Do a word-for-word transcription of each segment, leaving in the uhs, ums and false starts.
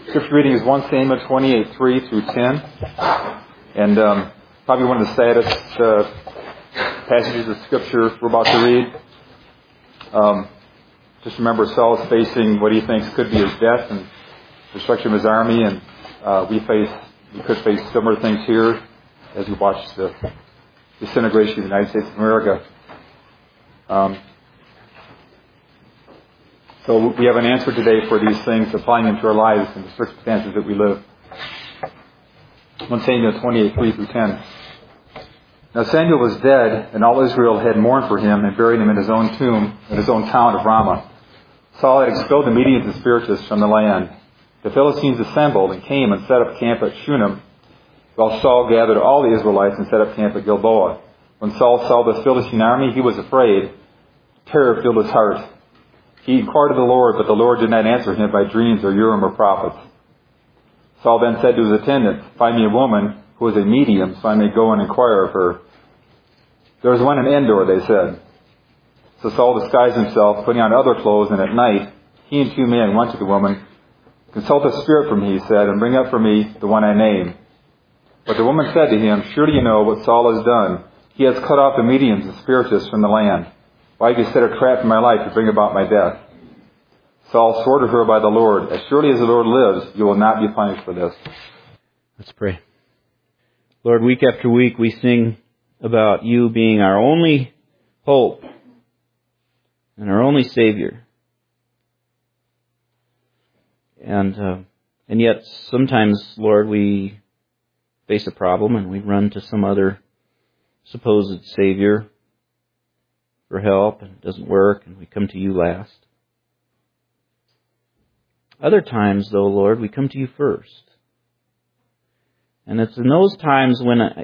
Scripture reading is First Samuel twenty-eight, three through ten. And um, probably one of the saddest uh, passages of Scripture we're about to read. Um, just remember Saul is facing what he thinks could be his death and destruction of his army. And uh, we face, we could face similar things here as we watch the disintegration of the United States of America. Um, so we have an answer today for these things, applying them to our lives and the circumstances that we live. First Samuel twenty-eight, three through ten. Now Samuel was dead, and all Israel had mourned for him and buried him in his own tomb in his own town of Ramah. Saul had expelled the Medians and Spiritists from the land. The Philistines assembled and came and set up camp at Shunem, while Saul gathered all the Israelites and set up camp at Gilboa. When Saul saw the Philistine army, he was afraid. Terror filled his heart. He inquired of the Lord, but the Lord did not answer him by dreams or Urim or prophets. Saul then said to his attendant, "Find me a woman who is a medium, so I may go and inquire of her." There was one in Endor, they said. So Saul disguised himself, putting on other clothes, and at night he and two men went to the woman. "Consult a spirit for me," he said, "and bring up for me the one I name." But the woman said to him, "Surely you know what Saul has done. He has cut off the mediums and spiritists from the land. Why have you set a trap for my life to bring about my death?" Saul swore to her by the Lord, "As surely as the Lord lives, you will not be punished for this." Let's pray. Lord, week after week we sing about you being our only hope and our only Savior. And uh, and yet sometimes, Lord, we face a problem and we run to some other supposed Savior for help, and it doesn't work, and we come to you last. Other times, though, Lord, we come to you first. And it's in those times when I,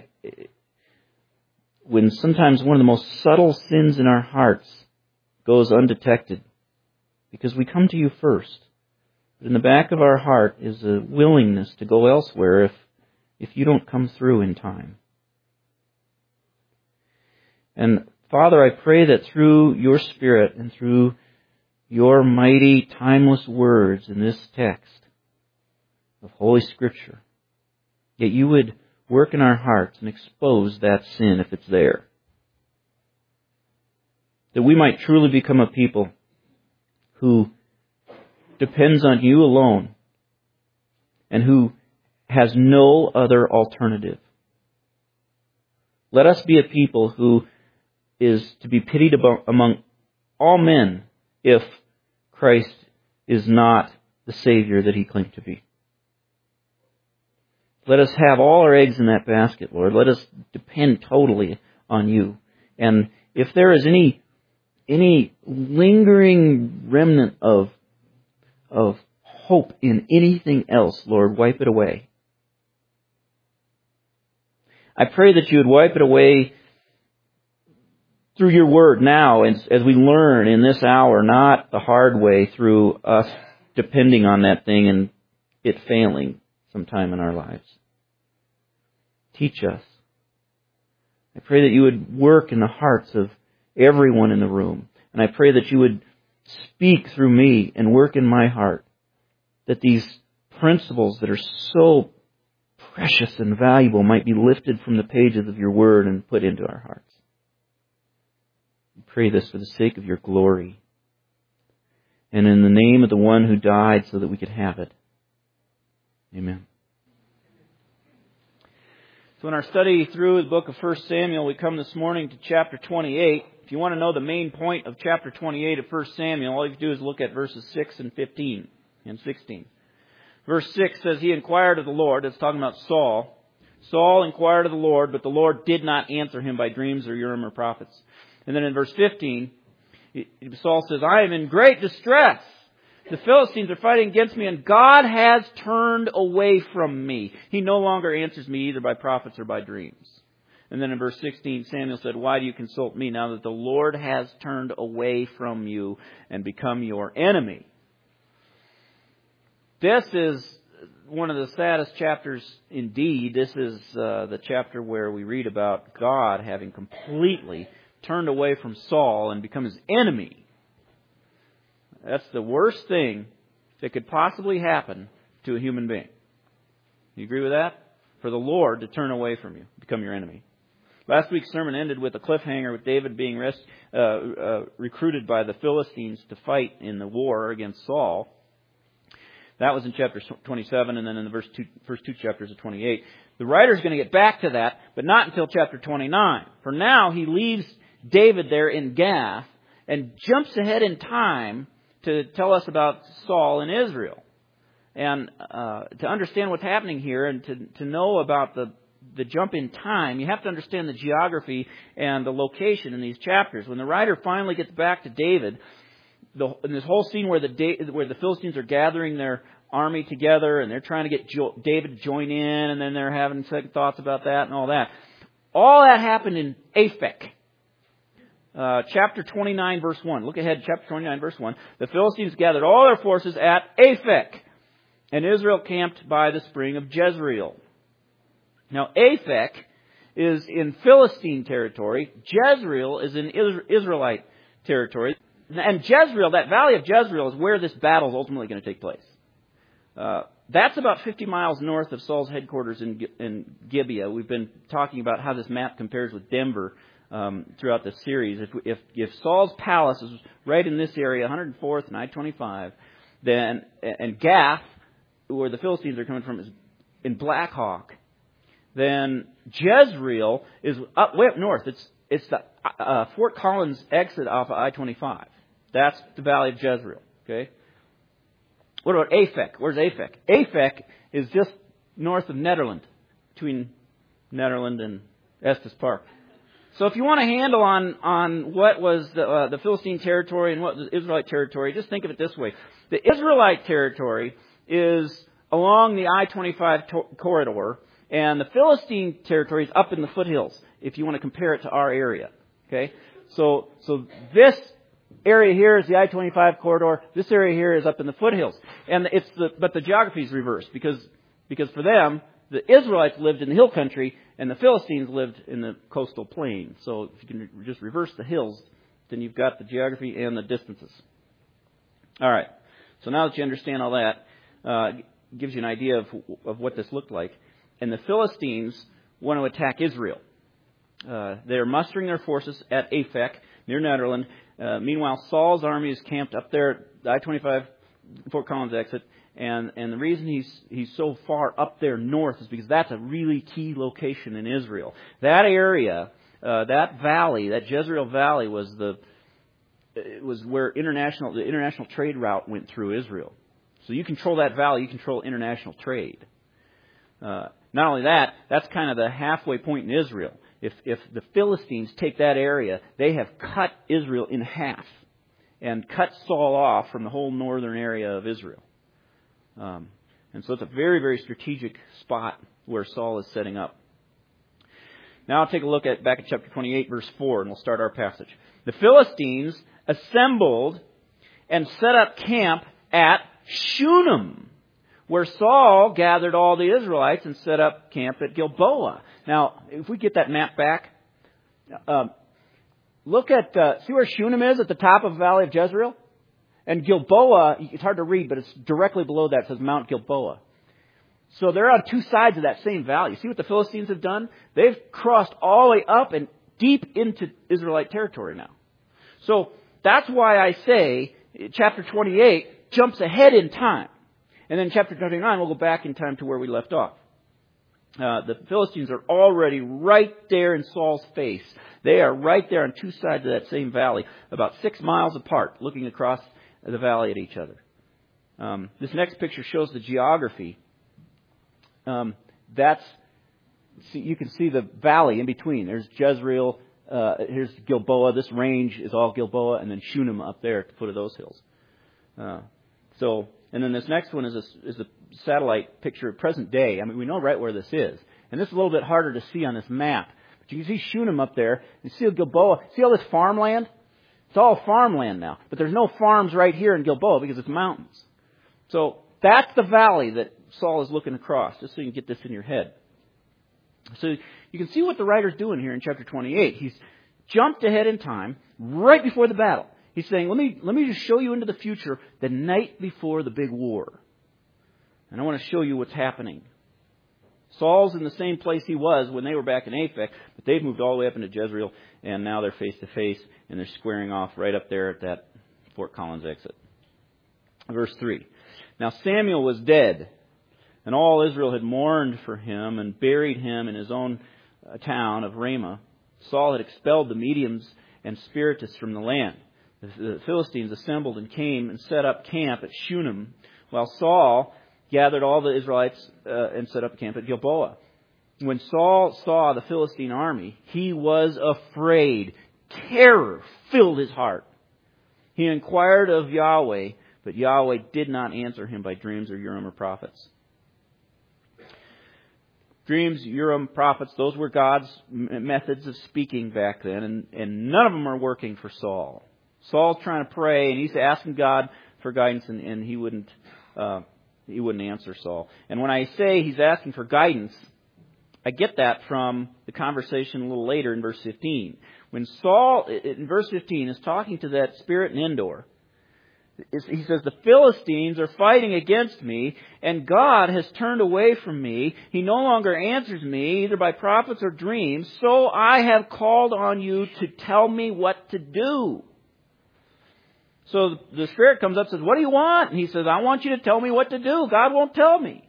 when sometimes one of the most subtle sins in our hearts goes undetected, because we come to you first. But in the back of our heart is a willingness to go elsewhere if if you don't come through in time. And Father, I pray that through your Spirit and through your mighty, timeless words in this text of Holy Scripture, that you would work in our hearts and expose that sin if it's there. That we might truly become a people who depends on you alone and who has no other alternative. Let us be a people who is to be pitied among all men if Christ is not the Savior that he claimed to be. Let us have all our eggs in that basket, Lord. Let us depend totally on you. And if there is any any lingering remnant of of hope in anything else, Lord, wipe it away. I pray that you would wipe it away through your word now, as, as we learn in this hour, not the hard way through us depending on that thing and it failing sometime in our lives. Teach us. I pray that you would work in the hearts of everyone in the room. And I pray that you would speak through me and work in my heart, that these principles that are so precious and valuable might be lifted from the pages of your word and put into our hearts. We pray this for the sake of your glory and in the name of the one who died so that we could have it. Amen. So in our study through the book of First Samuel, we come this morning to chapter twenty-eight. If you want to know the main point of chapter twenty-eight of First Samuel, all you have to do is look at verses six and fifteen and sixteen. Verse six says, "He inquired of the Lord," it's talking about Saul. "Saul inquired of the Lord, but the Lord did not answer him by dreams or Urim or prophets." And then in verse fifteen, Saul says, "I am in great distress. The Philistines are fighting against me, and God has turned away from me. He no longer answers me either by prophets or by dreams." And then in verse sixteen, Samuel said, "Why do you consult me now that the Lord has turned away from you and become your enemy?" This is one of the saddest chapters indeed. This is uh, the chapter where we read about God having completely turned away from Saul and become his enemy. That's the worst thing that could possibly happen to a human being. You agree with that? For the Lord to turn away from you, become your enemy. Last week's sermon ended with a cliffhanger with David being rest, uh, uh, recruited by the Philistines to fight in the war against Saul. That was in chapter twenty-seven, and then in the verse two, first two chapters of twenty-eight. The writer's going to get back to that, but not until chapter twenty-nine. For now, he leaves David there in Gath and jumps ahead in time to tell us about Saul and Israel. And uh, to understand what's happening here and to, to know about the, the jump in time, you have to understand the geography and the location in these chapters. When the writer finally gets back to David, the, in this whole scene where the where the Philistines are gathering their army together and they're trying to get jo- David to join in, and then they're having second thoughts about that and all that. All that happened in Aphek. Uh, chapter twenty-nine, verse one. Look ahead, chapter twenty-nine, verse one. The Philistines gathered all their forces at Aphek, and Israel camped by the spring of Jezreel. Now, Aphek is in Philistine territory. Jezreel is in Israelite territory. And Jezreel, that valley of Jezreel, is where this battle is ultimately going to take place. Uh, that's about fifty miles north of Saul's headquarters in, in Gibeah. We've been talking about how this map compares with Denver um, throughout the series. If, if, if Saul's palace is right in this area, one hundred fourth and I twenty-five, then and Gath, where the Philistines are coming from, is in Black Hawk, then Jezreel is up way up north. It's it's the uh, Fort Collins exit off of I twenty-five. That's the valley of Jezreel. Okay. What about Aphek? Where's Aphek? Aphek is just north of Nederland, between Nederland and Estes Park. So if you want a handle on, on what was the, uh, the Philistine territory and what was the Israelite territory, just think of it this way. The Israelite territory is along the I twenty-five to- corridor, and the Philistine territory is up in the foothills, if you want to compare it to our area. Okay? So, so this area here is the I twenty-five corridor. This area here is up in the foothills. And it's the, but the geography is reversed because, because for them, the Israelites lived in the hill country and the Philistines lived in the coastal plain. So if you can just reverse the hills, then you've got the geography and the distances. All right. So now that you understand all that, uh, gives you an idea of, of what this looked like. And the Philistines want to attack Israel. Uh, they're mustering their forces at Aphek, near Nederland. Uh, meanwhile, Saul's army is camped up there at the I twenty-five Fort Collins exit. And, and the reason he's, he's so far up there north is because that's a really key location in Israel. That area, uh, that valley, that Jezreel Valley was the, it was where international, the international trade route went through Israel. So you control that valley, you control international trade. Uh, not only that, that's kind of the halfway point in Israel. If, if the Philistines take that area, they have cut Israel in half and cut Saul off from the whole northern area of Israel. Um, and so it's a very, very strategic spot where Saul is setting up. Now I'll take a look at back at chapter twenty-eight, verse four, and we'll start our passage. The Philistines assembled and set up camp at Shunem, where Saul gathered all the Israelites and set up camp at Gilboa. Now, if we get that map back, um, look at, uh, see where Shunem is at the top of the valley of Jezreel? And Gilboa, it's hard to read, but it's directly below that. It says Mount Gilboa. So they're on two sides of that same valley. See what the Philistines have done? They've crossed all the way up and deep into Israelite territory now. So that's why I say chapter twenty-eight jumps ahead in time. And then chapter twenty-nine, we'll go back in time to where we left off. Uh, the Philistines are already right there in Saul's face. They are right there on two sides of that same valley, about six miles apart, looking across the valley at each other. Um, this next picture shows the geography. Um, that's see, you can see the valley in between. There's Jezreel. Uh, here's Gilboa. This range is all Gilboa, and then Shunem up there at the foot of those hills. Uh, so, and then this next one is a, is a satellite picture of present day. I mean, we know right where this is, and this is a little bit harder to see on this map. But you can see Shunem up there. You see Gilboa. See all this farmland? It's all farmland now, but there's no farms right here in Gilboa because it's mountains. So that's the valley that Saul is looking across, just so you can get this in your head. So you can see what the writer's doing here in chapter twenty-eight. He's jumped ahead in time, right before the battle. He's saying, let me let me just show you into the future, the night before the big war. And I want to show you what's happening. Saul's in the same place he was when they were back in Aphek, but they've moved all the way up into Jezreel, and now they're face to face, and they're squaring off right up there at that Fort Collins exit. Verse three. Now Samuel was dead, and all Israel had mourned for him and buried him in his own uh, town of Ramah. Saul had expelled the mediums and spiritists from the land. The, the Philistines assembled and came and set up camp at Shunem, while Saul gathered all the Israelites uh, and set up camp at Gilboa. When Saul saw the Philistine army, he was afraid. Terror filled his heart. He inquired of Yahweh, but Yahweh did not answer him by dreams or Urim or prophets. Dreams, Urim, prophets, those were God's methods of speaking back then, and, and none of them are working for Saul. Saul's trying to pray, and he's asking God for guidance, and, and he wouldn't uh, he wouldn't answer Saul. And when I say he's asking for guidance, I get that from the conversation a little later in verse fifteen. When Saul, in verse fifteen, is talking to that spirit in Endor, he says, the Philistines are fighting against me, and God has turned away from me. He no longer answers me, either by prophets or dreams. So I have called on you to tell me what to do. So the Spirit comes up and says, what do you want? And he says, I want you to tell me what to do. God won't tell me.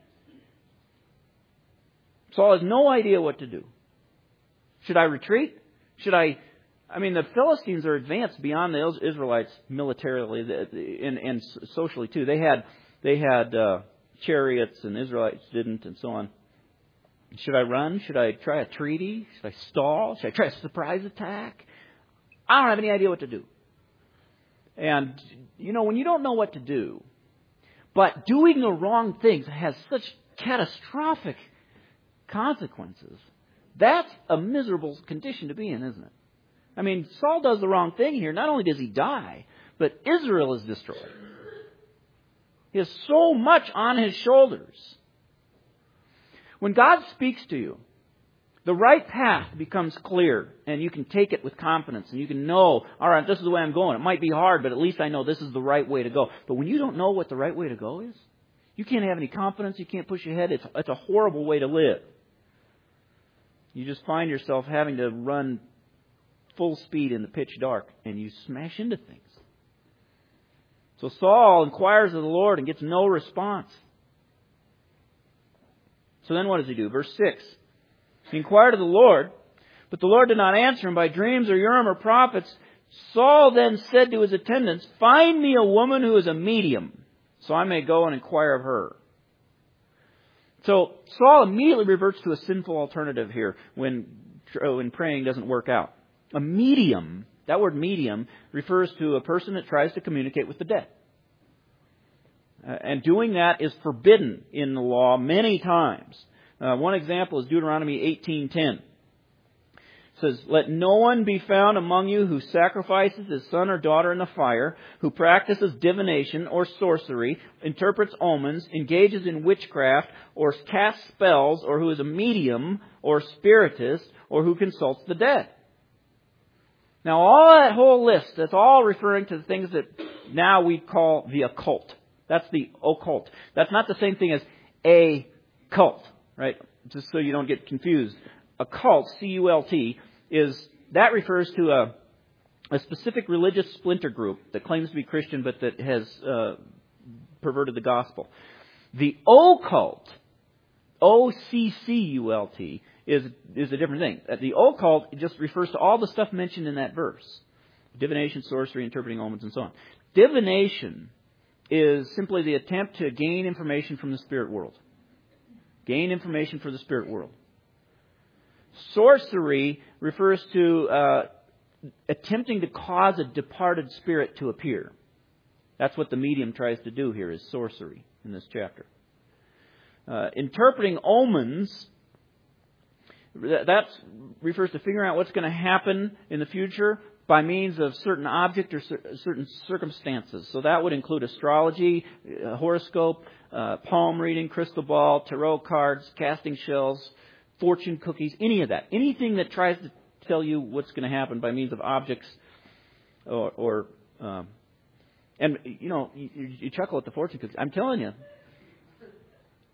Saul has no idea what to do. Should I retreat? Should I... I mean, the Philistines are advanced beyond the Israelites militarily and, and socially too. They had they had uh, chariots, and Israelites didn't, and so on. Should I run? Should I try a treaty? Should I stall? Should I try a surprise attack? I don't have any idea what to do. And you know, when you don't know what to do, but doing the wrong things has such catastrophic consequences, that's a miserable condition to be in, isn't it? I mean, Saul does the wrong thing here. Not only does he die, but Israel is destroyed. He has so much on his shoulders. When God speaks to you, the right path becomes clear, and you can take it with confidence, and you can know, all right, this is the way I'm going. It might be hard, but at least I know this is the right way to go. But when you don't know what the right way to go is, you can't have any confidence. You can't push ahead. It's, it's a horrible way to live. You just find yourself having to run full speed in the pitch dark, and you smash into things. So Saul inquires of the Lord and gets no response. So then what does he do? Verse six. He inquired of the Lord, but the Lord did not answer him by dreams or Urim or prophets. Saul then said to his attendants, find me a woman who is a medium, so I may go and inquire of her. So Saul immediately reverts to a sinful alternative here when, when praying doesn't work out. A medium, that word medium, refers to a person that tries to communicate with the dead. Uh, and doing that is forbidden in the law many times. Uh, one example is Deuteronomy eighteen ten. It says, let no one be found among you who sacrifices his son or daughter in the fire, who practices divination or sorcery, interprets omens, engages in witchcraft, or casts spells, or who is a medium or spiritist, or who consults the dead. Now, all that whole list, that's all referring to the things that now we call the occult. That's the occult. That's not the same thing as a cult, right? Just so you don't get confused. A cult, C U L T, is, that refers to a, a specific religious splinter group that claims to be Christian but that has uh, perverted the gospel. The occult, O C C U L T, is is a different thing. The occult just refers to all the stuff mentioned in that verse. Divination, sorcery, interpreting omens, and so on. Divination is simply the attempt to gain information from the spirit world. Gain information for the spirit world. Sorcery refers to uh, attempting to cause a departed spirit to appear. That's what the medium tries to do here, is sorcery in this chapter. Uh, interpreting omens, that refers to figuring out what's going to happen in the future by means of certain object or certain circumstances. So that would include astrology, horoscope, uh, palm reading, crystal ball, tarot cards, casting shells, fortune cookies, any of that. Anything that tries to tell you what's going to happen by means of objects or... or um, and, you know, you, you chuckle at the fortune cookies. I'm telling you,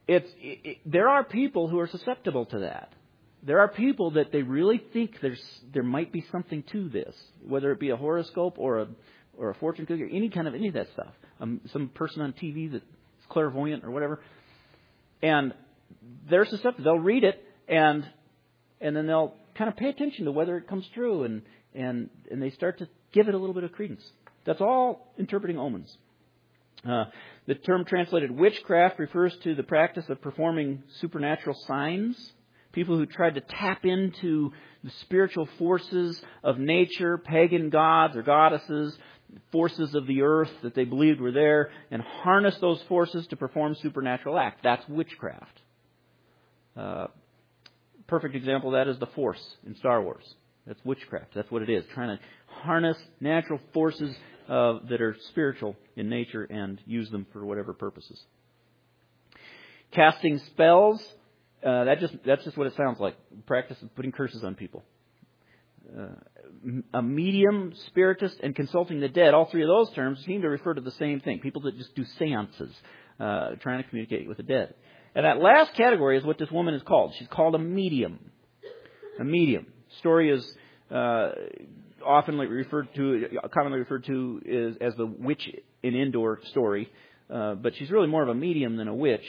it's it, it, there are people who are susceptible to that. There are people that they really think there's there might be something to this, whether it be a horoscope or a or a fortune cookie or any kind of any of that stuff. Um, some person on T V that's clairvoyant or whatever, and they're susceptible. They'll read it and and then they'll kind of pay attention to whether it comes true, and and and they start to give it a little bit of credence. That's all interpreting omens. Uh, the term translated witchcraft refers to the practice of performing supernatural signs. People who tried to tap into the spiritual forces of nature, pagan gods or goddesses, forces of the earth that they believed were there, and harness those forces to perform supernatural acts. That's witchcraft. Uh, perfect example of that is the Force in Star Wars. That's witchcraft. That's what it is. Trying to harness natural forces uh, that are spiritual in nature and use them for whatever purposes. Casting spells. Uh, that just that's just what it sounds like. Practice of putting curses on people. Uh, a medium, spiritist, and consulting the dead. All three of those terms seem to refer to the same thing. People that just do seances, uh, trying to communicate with the dead. And that last category is what this woman is called. She's called a medium. A medium. Story is uh, often referred to, commonly referred to is, as the witch in Endor story, uh, but she's really more of a medium than a witch.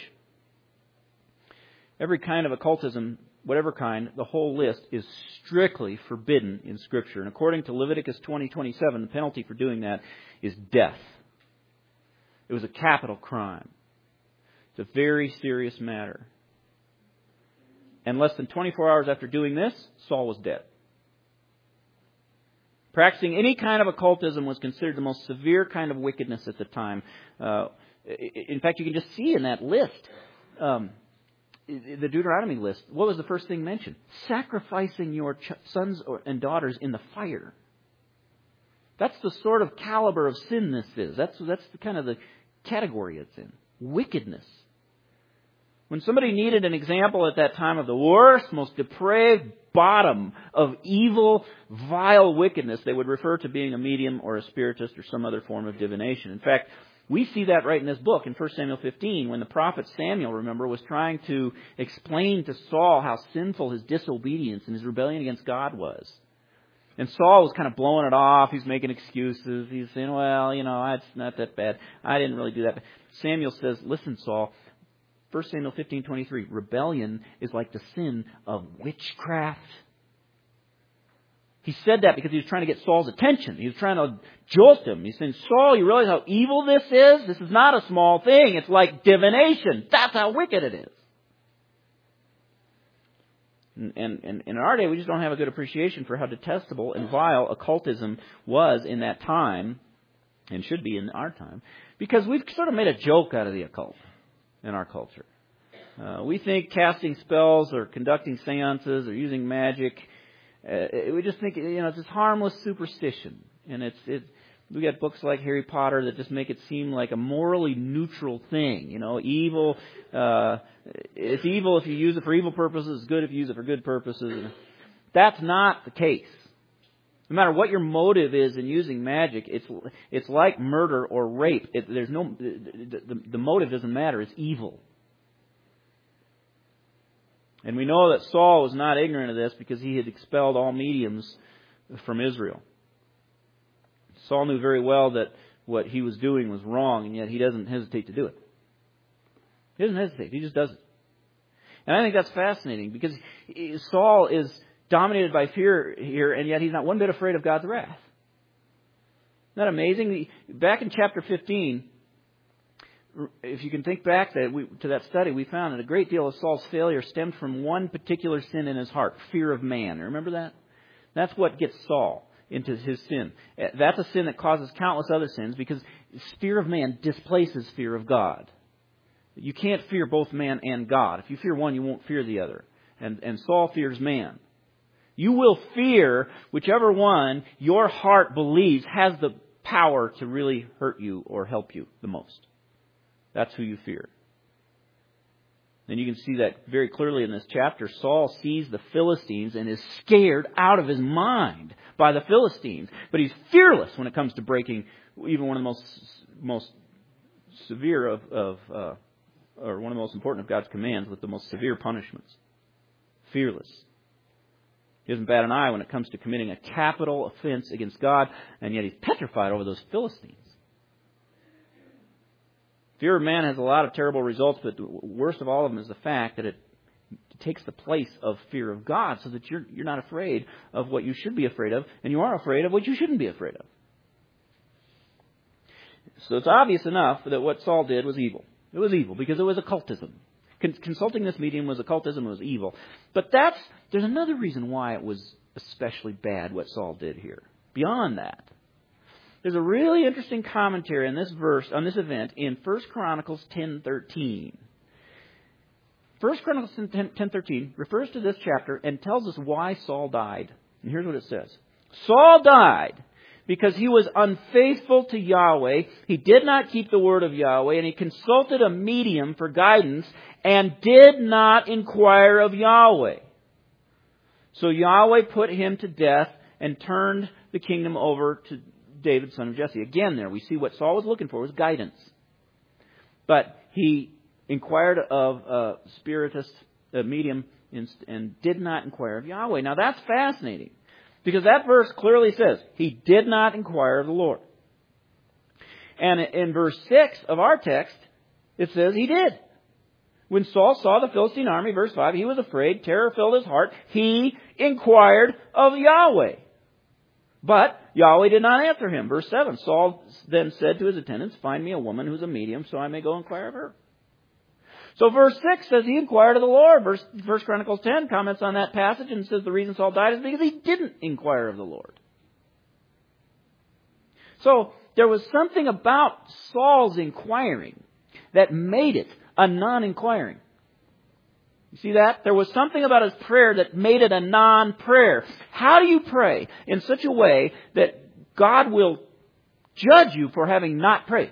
Every kind of occultism, whatever kind, the whole list is strictly forbidden in Scripture. And according to Leviticus twenty twenty-seven, the penalty for doing that is death. It was a capital crime. It's a very serious matter. And less than twenty-four hours after doing this, Saul was dead. Practicing any kind of occultism was considered the most severe kind of wickedness at the time. Uh, in fact, you can just see in that list, um, the Deuteronomy list, what was the first thing mentioned? Sacrificing your ch- sons or, and daughters in the fire. That's the sort of caliber of sin this is. That's that's the kind of the category it's in. Wickedness. When somebody needed an example at that time of the worst, most depraved bottom of evil, vile wickedness, they would refer to being a medium or a spiritist or some other form of divination. In fact, we see that right in this book in First Samuel fifteen when the prophet Samuel, remember, was trying to explain to Saul how sinful his disobedience and his rebellion against God was. And Saul was kind of blowing it off. He's making excuses. He's saying, well, you know, it's not that bad. I didn't really do that. Samuel says, listen, Saul, First Samuel fifteen twenty-three, rebellion is like the sin of witchcraft. He said that because he was trying to get Saul's attention. He was trying to jolt him. He's saying, Saul, you realize how evil this is? This is not a small thing. It's like divination. That's how wicked it is. And, and, and in our day, we just don't have a good appreciation for how detestable and vile occultism was in that time, and should be in our time, because we've sort of made a joke out of the occult in our culture. Uh, we think casting spells or conducting seances or using magic, uh, we just think, you know, it's this harmless superstition. And it's, it, we got books like Harry Potter that just make it seem like a morally neutral thing. You know, evil, uh, it's evil if you use it for evil purposes, it's good if you use it for good purposes. That's not the case. No matter what your motive is in using magic, it's it's like murder or rape. It, there's no the, the, the motive doesn't matter. It's evil. And we know that Saul was not ignorant of this because he had expelled all mediums from Israel. Saul knew very well that what he was doing was wrong, and yet he doesn't hesitate to do it. He doesn't hesitate. He just does it. And I think that's fascinating because Saul is dominated by fear here, and yet he's not one bit afraid of God's wrath. Isn't that amazing? Back in chapter fifteen, if you can think back that we, to that study, we found that a great deal of Saul's failure stemmed from one particular sin in his heart, fear of man. Remember that? That's what gets Saul into his sin. That's a sin that causes countless other sins because fear of man displaces fear of God. You can't fear both man and God. If you fear one, you won't fear the other. And, and Saul fears man. You will fear whichever one your heart believes has the power to really hurt you or help you the most. That's who you fear. And you can see that very clearly in this chapter. Saul sees the Philistines and is scared out of his mind by the Philistines. But he's fearless when it comes to breaking even one of the most most severe of, of uh, or one of the most important of God's commands with the most severe punishments. Fearless. He doesn't bat an eye when it comes to committing a capital offense against God, and yet he's petrified over those Philistines. Fear of man has a lot of terrible results, but the worst of all of them is the fact that it takes the place of fear of God, so that you're you're not afraid of what you should be afraid of, and you are afraid of what you shouldn't be afraid of. So it's obvious enough that what Saul did was evil. It was evil because it was occultism. Consulting this medium was occultism, it was evil. But that's there's another reason why it was especially bad what Saul did here. Beyond that, there's a really interesting commentary on this verse, on this event, in First Chronicles ten thirteen. First Chronicles ten thirteen refers to this chapter and tells us why Saul died. And here's what it says. Saul died because he was unfaithful to Yahweh. He did not keep the word of Yahweh, and he consulted a medium for guidance and did not inquire of Yahweh. So Yahweh put him to death and turned the kingdom over to David, son of Jesse. Again, there we see what Saul was looking for was guidance. But he inquired of a spiritist, a medium, and did not inquire of Yahweh. Now that's fascinating, because that verse clearly says he did not inquire of the Lord. And in verse six of our text, it says he did. When Saul saw the Philistine army, verse five, he was afraid, terror filled his heart. He inquired of Yahweh. But Yahweh did not answer him. Verse seven, Saul then said to his attendants, find me a woman who's a medium so I may go inquire of her. So verse six says he inquired of the Lord. Verse, First Chronicles ten comments on that passage and says the reason Saul died is because he didn't inquire of the Lord. So there was something about Saul's inquiring that made it a non-inquiring. You see that? There was something about his prayer that made it a non-prayer. How do you pray in such a way that God will judge you for having not prayed?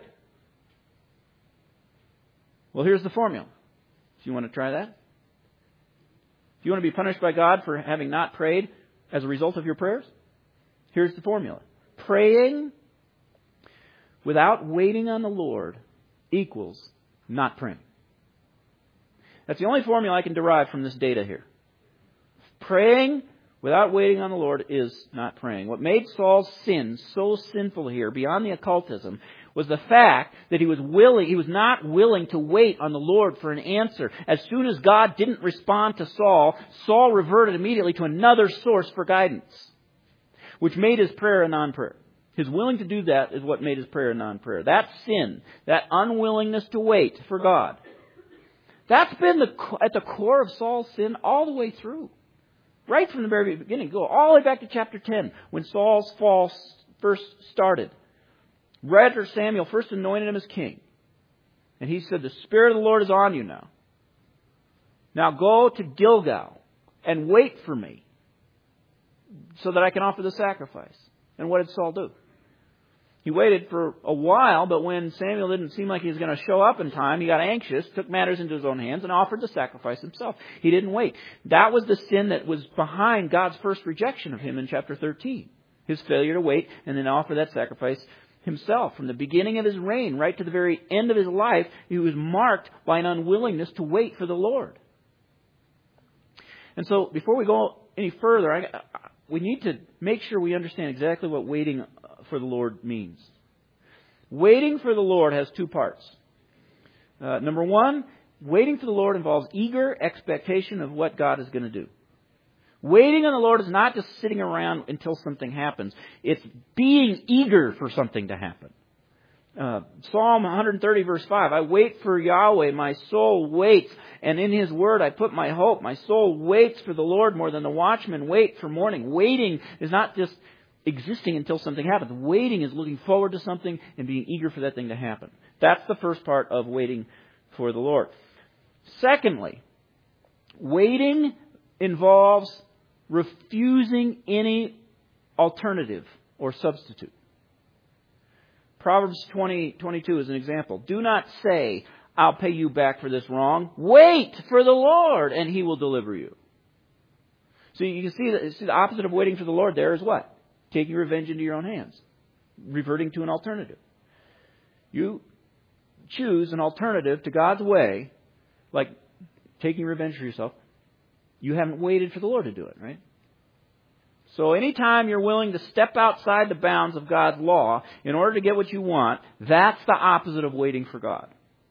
Well, here's the formula. Do you want to try that? If you want to be punished by God for having not prayed as a result of your prayers, here's the formula. Praying without waiting on the Lord equals not praying. That's the only formula I can derive from this data here. Praying without waiting on the Lord is not praying. What made Saul's sin so sinful here, beyond the occultism, was the fact that he was willing, he was not willing to wait on the Lord for an answer. As soon as God didn't respond to Saul, Saul reverted immediately to another source for guidance, which made his prayer a non-prayer. His willing to do that is what made his prayer a non-prayer. That sin, that unwillingness to wait for God, that's been the, at the core of Saul's sin all the way through. Right from the very beginning. Go all the way back to chapter ten, when Saul's fall first started. Right after Samuel first anointed him as king. And he said, the Spirit of the Lord is on you now. Now go to Gilgal and wait for me so that I can offer the sacrifice. And what did Saul do? He waited for a while, but when Samuel didn't seem like he was going to show up in time, he got anxious, took matters into his own hands, and offered the sacrifice himself. He didn't wait. That was the sin that was behind God's first rejection of him in chapter thirteen. His failure to wait and then offer that sacrifice himself. From the beginning of his reign right to the very end of his life, he was marked by an unwillingness to wait for the Lord. And so, before we go any further, I, we need to make sure we understand exactly what waiting for the Lord means. Waiting for the Lord has two parts. Uh, number one, waiting for the Lord involves eager expectation of what God is going to do. Waiting on the Lord is not just sitting around until something happens. It's being eager for something to happen. Uh, Psalm one thirty verse five, I wait for Yahweh, my soul waits, and in His word I put my hope. My soul waits for the Lord more than the watchmen wait for morning. Waiting is not just existing until something happens. Waiting is looking forward to something and being eager for that thing to happen. That's the first part of waiting for the Lord. Secondly, waiting involves refusing any alternative or substitute. Proverbs twenty twenty-two is an example. Do not say, I'll pay you back for this wrong. Wait for the Lord and He will deliver you. So you can see that see the opposite of waiting for the Lord there is what? Taking revenge into your own hands. Reverting to an alternative. You choose an alternative to God's way, like taking revenge for yourself, you haven't waited for the Lord to do it, right? So anytime you're willing to step outside the bounds of God's law in order to get what you want, that's the opposite of waiting for God.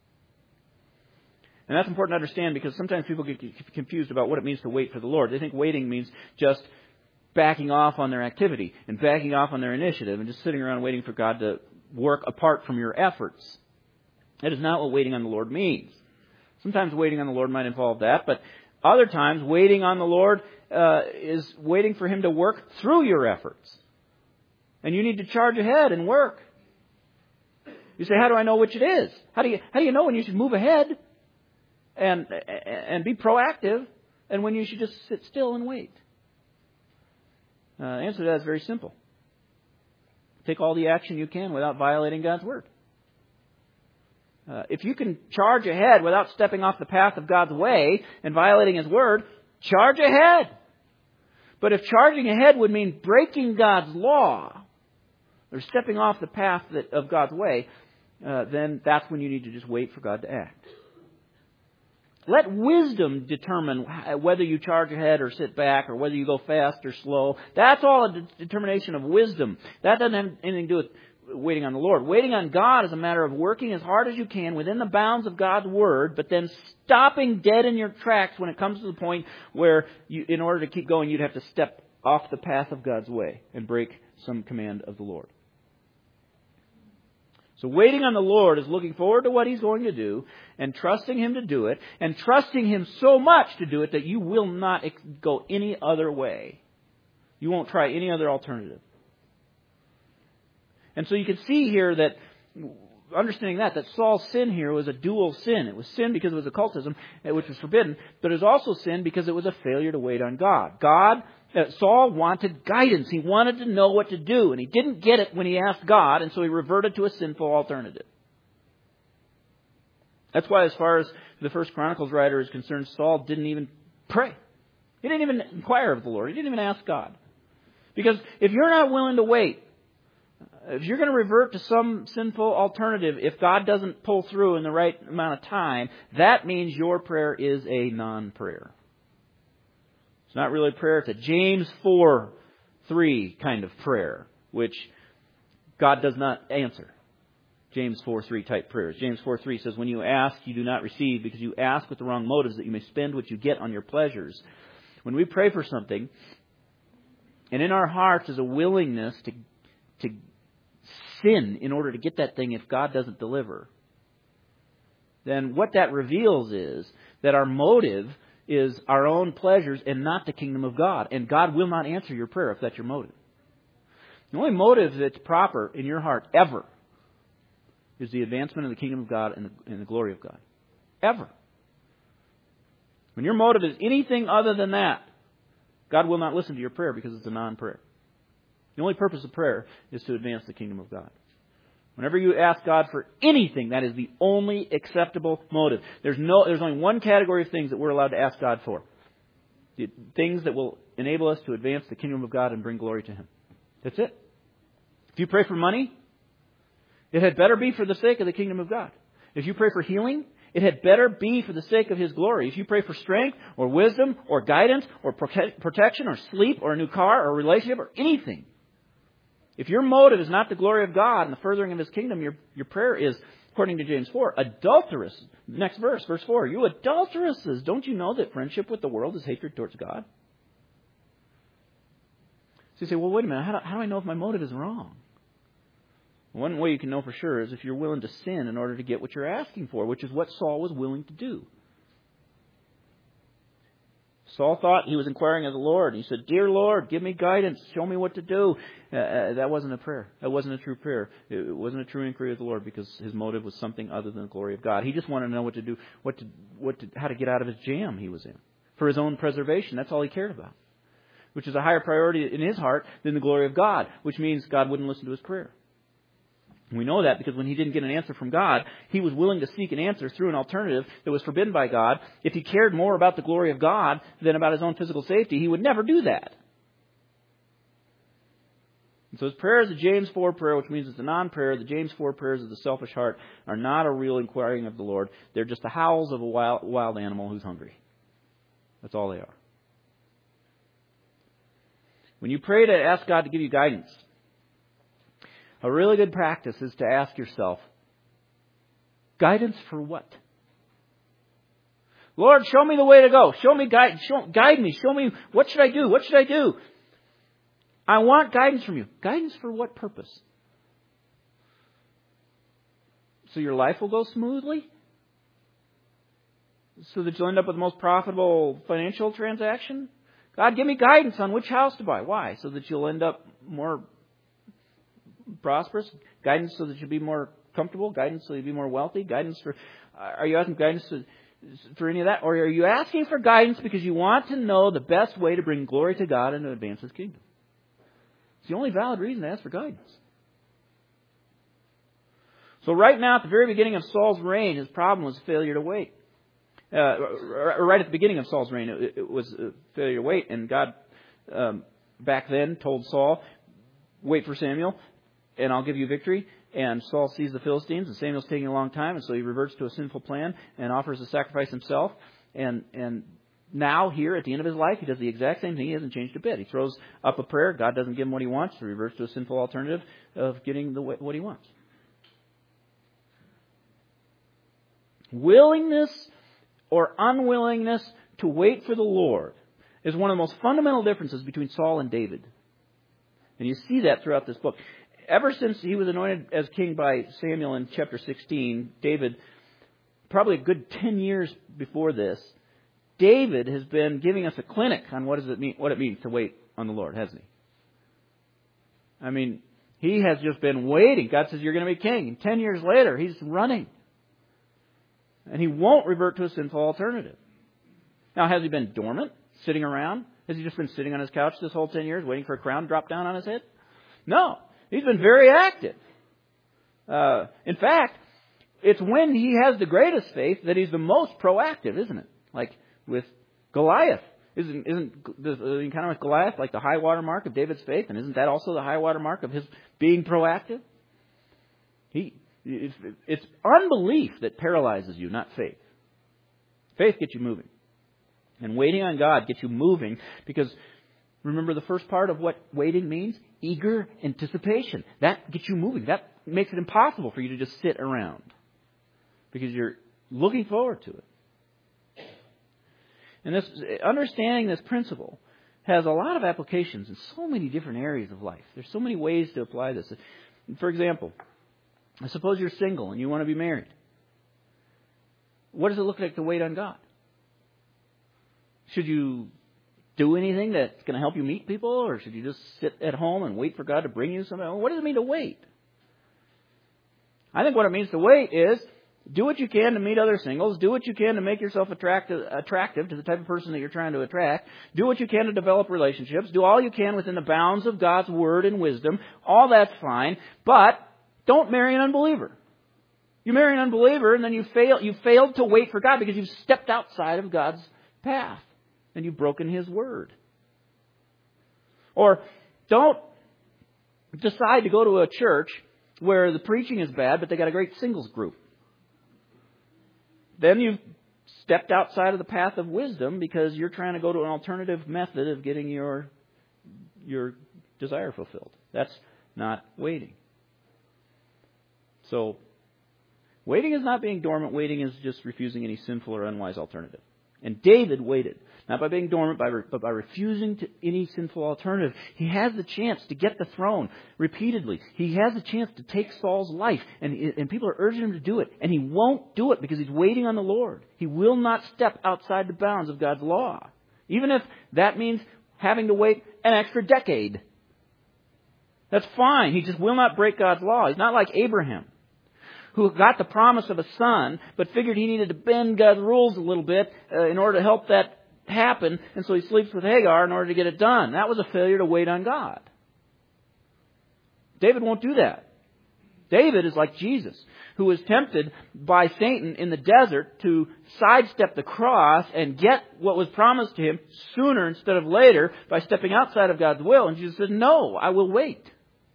And that's important to understand because sometimes people get confused about what it means to wait for the Lord. They think waiting means just backing off on their activity and backing off on their initiative and just sitting around waiting for God to work apart from your efforts. That is not what waiting on the Lord means. Sometimes waiting on the Lord might involve that, but other times waiting on the Lord uh, is waiting for Him to work through your efforts. And you need to charge ahead and work. You say, how do I know which it is? How do you, how do you know when you should move ahead and, and be proactive and when you should just sit still and wait? Uh, the answer to that is very simple. Take all the action you can without violating God's Word. Uh, if you can charge ahead without stepping off the path of God's way and violating His Word, charge ahead. But if charging ahead would mean breaking God's law or stepping off the path that, of God's way, uh, then that's when you need to just wait for God to act. Let wisdom determine whether you charge ahead or sit back or whether you go fast or slow. That's all a de- determination of wisdom. That doesn't have anything to do with waiting on the Lord. Waiting on God is a matter of working as hard as you can within the bounds of God's Word, but then stopping dead in your tracks when it comes to the point where, you, in order to keep going, you'd have to step off the path of God's way and break some command of the Lord. So waiting on the Lord is looking forward to what He's going to do and trusting Him to do it and trusting Him so much to do it that you will not go any other way. You won't try any other alternative. And so you can see here that, understanding that, that Saul's sin here was a dual sin. It was sin because it was occultism, which was forbidden, but it was also sin because it was a failure to wait on God. God, uh, Saul wanted guidance. He wanted to know what to do, and he didn't get it when he asked God, and so he reverted to a sinful alternative. That's why, as far as the First Chronicles writer is concerned, Saul didn't even pray. He didn't even inquire of the Lord. He didn't even ask God. Because if you're not willing to wait, if you're going to revert to some sinful alternative, if God doesn't pull through in the right amount of time, that means your prayer is a non-prayer. It's not really a prayer. It's a James four three kind of prayer, which God does not answer. James four three type prayers. James four three says, when you ask, you do not receive because you ask with the wrong motives that you may spend what you get on your pleasures. When we pray for something, and in our hearts is a willingness to to sin in order to get that thing if God doesn't deliver, then what that reveals is that our motive is our own pleasures and not the kingdom of God. And God will not answer your prayer if that's your motive. The only motive that's proper in your heart ever is the advancement of the kingdom of God and the, and the glory of God. Ever. When your motive is anything other than that, God will not listen to your prayer because it's a non-prayer. The only purpose of prayer is to advance the kingdom of God. Whenever you ask God for anything, that is the only acceptable motive. There's no, there's only one category of things that we're allowed to ask God for. The things that will enable us to advance the kingdom of God and bring glory to Him. That's it. If you pray for money, it had better be for the sake of the kingdom of God. If you pray for healing, it had better be for the sake of His glory. If you pray for strength or wisdom or guidance or prote- protection or sleep or a new car or a relationship or anything, if your motive is not the glory of God and the furthering of His kingdom, your, your prayer is, according to James four, adulterous. Next verse, verse four. You adulteresses, don't you know that friendship with the world is hatred towards God? So you say, well, wait a minute. How do, how do I know if my motive is wrong? One way you can know for sure is if you're willing to sin in order to get what you're asking for, which is what Saul was willing to do. Saul thought he was inquiring of the Lord. He said, Dear Lord, give me guidance. Show me what to do. Uh, uh, that wasn't a prayer. That wasn't a true prayer. It wasn't a true inquiry of the Lord because his motive was something other than the glory of God. He just wanted to know what to do, what to, what to, how to get out of his jam he was in. For his own preservation. That's all he cared about. Which is a higher priority in his heart than the glory of God. Which means God wouldn't listen to his prayer. We know that because when he didn't get an answer from God, he was willing to seek an answer through an alternative that was forbidden by God. If he cared more about the glory of God than about his own physical safety, he would never do that. And so his prayer is a James four prayer, which means it's a non-prayer. The James four prayers of the selfish heart are not a real inquiring of the Lord. They're just the howls of a wild, wild animal who's hungry. That's all they are. When you pray to ask God to give you guidance, a really good practice is to ask yourself, guidance for what? Lord, show me the way to go. Show me, guide, show, guide me. Show me, what should I do? What should I do? I want guidance from you. Guidance for what purpose? So your life will go smoothly? So that you'll end up with the most profitable financial transaction? God, give me guidance on which house to buy. Why? So that you'll end up more prosperous? Guidance so that you'll be more comfortable? Guidance so you'll be more wealthy? Guidance for... Are you asking guidance to, for any of that? Or are you asking for guidance because you want to know the best way to bring glory to God and to advance His kingdom? It's the only valid reason to ask for guidance. So right now, at the very beginning of Saul's reign, his problem was failure to wait. Uh, right at the beginning of Saul's reign, it, it was a failure to wait. And God, um, back then, told Saul, wait for Samuel, and I'll give you victory. And Saul sees the Philistines, and Samuel's taking a long time, and so he reverts to a sinful plan and offers to sacrifice himself. And and now, here, at the end of his life, he does the exact same thing. He hasn't changed a bit. He throws up a prayer. God doesn't give him what he wants. He reverts to a sinful alternative of getting the what he wants. Willingness or unwillingness to wait for the Lord is one of the most fundamental differences between Saul and David. And you see that throughout this book. Ever since he was anointed as king by Samuel in chapter sixteen, David, probably a good ten years before this, David has been giving us a clinic on what does it mean, what it means to wait on the Lord, hasn't he? I mean, he has just been waiting. God says, you're going to be king. And ten years later, he's running. And he won't revert to a sinful alternative. Now, has he been dormant, sitting around? Has he just been sitting on his couch this whole ten years, waiting for a crown to drop down on his head? No. He's been very active. Uh, in fact, it's when he has the greatest faith that he's the most proactive, isn't it? Like with Goliath. Isn't isn't the encounter with Goliath like the high water mark of David's faith? And isn't that also the high water mark of his being proactive? He it's, it's unbelief that paralyzes you, not faith. Faith gets you moving. And waiting on God gets you moving because remember the first part of what waiting means? Eager anticipation. That gets you moving. That makes it impossible for you to just sit around because you're looking forward to it. And this understanding this principle has a lot of applications in so many different areas of life. There's so many ways to apply this. For example, suppose you're single and you want to be married. What does it look like to wait on God? Should you do anything that's going to help you meet people, or should you just sit at home and wait for God to bring you something? What does it mean to wait? I think what it means to wait is do what you can to meet other singles. Do what you can to make yourself attractive, attractive to the type of person that you're trying to attract. Do what you can to develop relationships. Do all you can within the bounds of God's word and wisdom. All that's fine, but don't marry an unbeliever. You marry an unbeliever and then you fail. You failed to wait for God because you've stepped outside of God's path and you've broken His word. Or don't decide to go to a church where the preaching is bad, but they got a great singles group. Then you've stepped outside of the path of wisdom because you're trying to go to an alternative method of getting your your desire fulfilled. That's not waiting. So, waiting is not being dormant. Waiting is just refusing any sinful or unwise alternative. And David waited, not by being dormant, but by refusing to any sinful alternative. He has the chance to get the throne repeatedly. He has the chance to take Saul's life, and, and people are urging him to do it. And he won't do it because he's waiting on the Lord. He will not step outside the bounds of God's law, even if that means having to wait an extra decade. That's fine. He just will not break God's law. He's not like Abraham, who got the promise of a son, but figured he needed to bend God's rules a little bit uh, in order to help that happen, and so he sleeps with Hagar in order to get it done. That was a failure to wait on God. David won't do that. David is like Jesus, who was tempted by Satan in the desert to sidestep the cross and get what was promised to him sooner instead of later by stepping outside of God's will. And Jesus said, no, I will wait.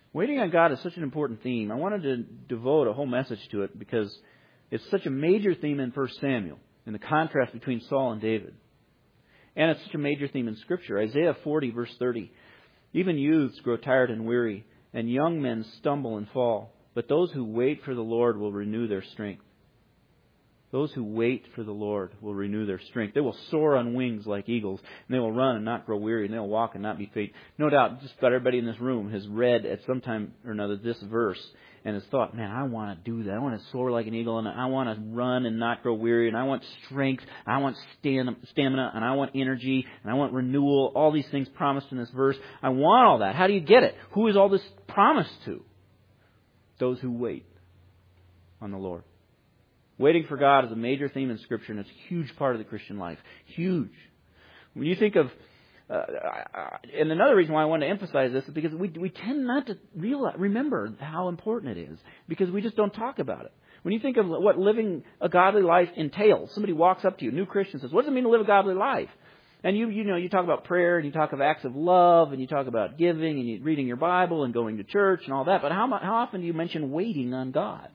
Waiting on God is such an important theme. I wanted to devote a whole message to it because it's such a major theme in First Samuel, in the contrast between Saul and David. And it's such a major theme in Scripture. Isaiah forty, verse thirty. Even youths grow tired and weary, and young men stumble and fall. But those who wait for the Lord will renew their strength. Those who wait for the Lord will renew their strength. They will soar on wings like eagles, and they will run and not grow weary, and they will walk and not be faint. No doubt, just about everybody in this room has read at some time or another this verse and has thought, man, I want to do that. I want to soar like an eagle, and I want to run and not grow weary, and I want strength, I want stamina, and I want energy, and I want renewal. All these things promised in this verse. I want all that. How do you get it? Who is all this promised to? Those who wait on the Lord. Waiting for God is a major theme in Scripture, and it's a huge part of the Christian life. Huge. When you think of, uh, and another reason why I want to emphasize this is because we we tend not to realize, remember how important it is, because we just don't talk about it. When you think of what living a godly life entails, somebody walks up to you, a new Christian, says, "What does it mean to live a godly life?" And you you know you talk about prayer, and you talk of acts of love, and you talk about giving, and you, reading your Bible, and going to church, and all that. But how how often do you mention waiting on God?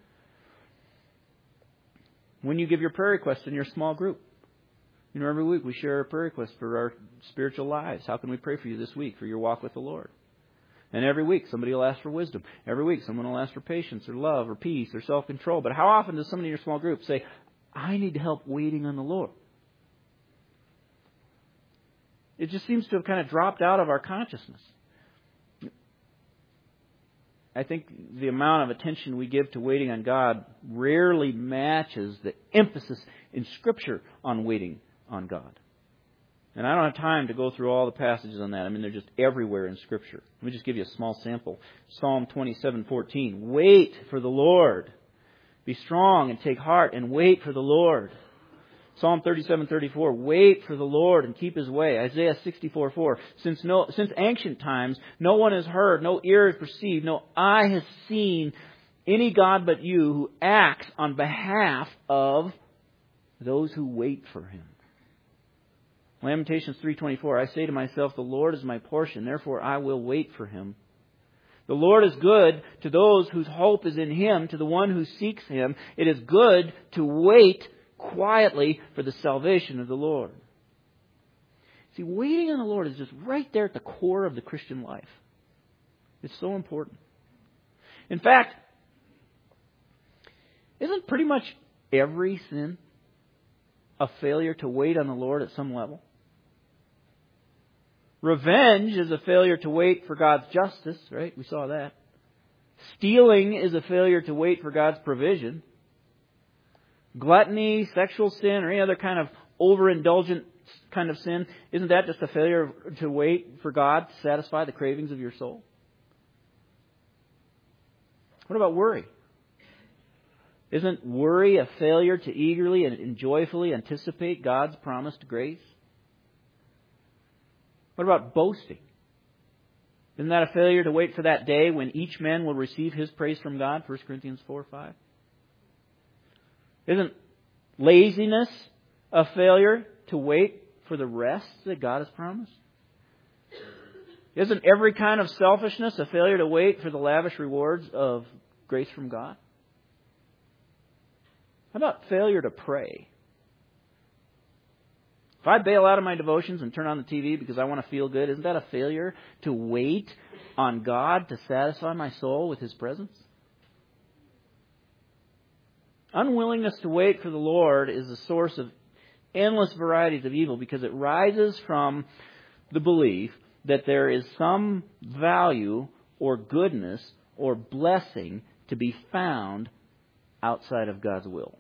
When you give your prayer requests in your small group. You know, every week we share a prayer request for our spiritual lives. How can we pray for you this week for your walk with the Lord? And every week somebody will ask for wisdom. Every week someone will ask for patience or love or peace or self-control. But how often does somebody in your small group say, I need help waiting on the Lord? It just seems to have kind of dropped out of our consciousness. I think the amount of attention we give to waiting on God rarely matches the emphasis in Scripture on waiting on God. And I don't have time to go through all the passages on that. I mean, they're just everywhere in Scripture. Let me just give you a small sample. Psalm twenty-seven fourteen. Wait for the Lord. Be strong and take heart and wait for the Lord. Psalm thirty-seven thirty-four. Wait for the Lord and keep His way. Isaiah sixty-four four. Since no, since ancient times, no one has heard, no ear has perceived, no eye has seen any God but you who acts on behalf of those who wait for Him. Lamentations three twenty-four. I say to myself, the Lord is my portion, therefore I will wait for Him. The Lord is good to those whose hope is in Him, to the one who seeks Him. It is good to wait quietly for the salvation of the Lord. See, waiting on the Lord is just right there at the core of the Christian life. It's so important. In fact, isn't pretty much every sin a failure to wait on the Lord at some level? Revenge is a failure to wait for God's justice, right? We saw that. Stealing is a failure to wait for God's provision. Gluttony, sexual sin, or any other kind of overindulgent kind of sin, isn't that just a failure to wait for God to satisfy the cravings of your soul? What about worry? Isn't worry a failure to eagerly and joyfully anticipate God's promised grace? What about boasting? Isn't that a failure to wait for that day when each man will receive his praise from God? First Corinthians four five. Isn't laziness a failure to wait for the rest that God has promised? Isn't every kind of selfishness a failure to wait for the lavish rewards of grace from God? How about failure to pray? If I bail out of my devotions and turn on the T V because I want to feel good, isn't that a failure to wait on God to satisfy my soul with His presence? Unwillingness to wait for the Lord is the source of endless varieties of evil because it rises from the belief that there is some value or goodness or blessing to be found outside of God's will.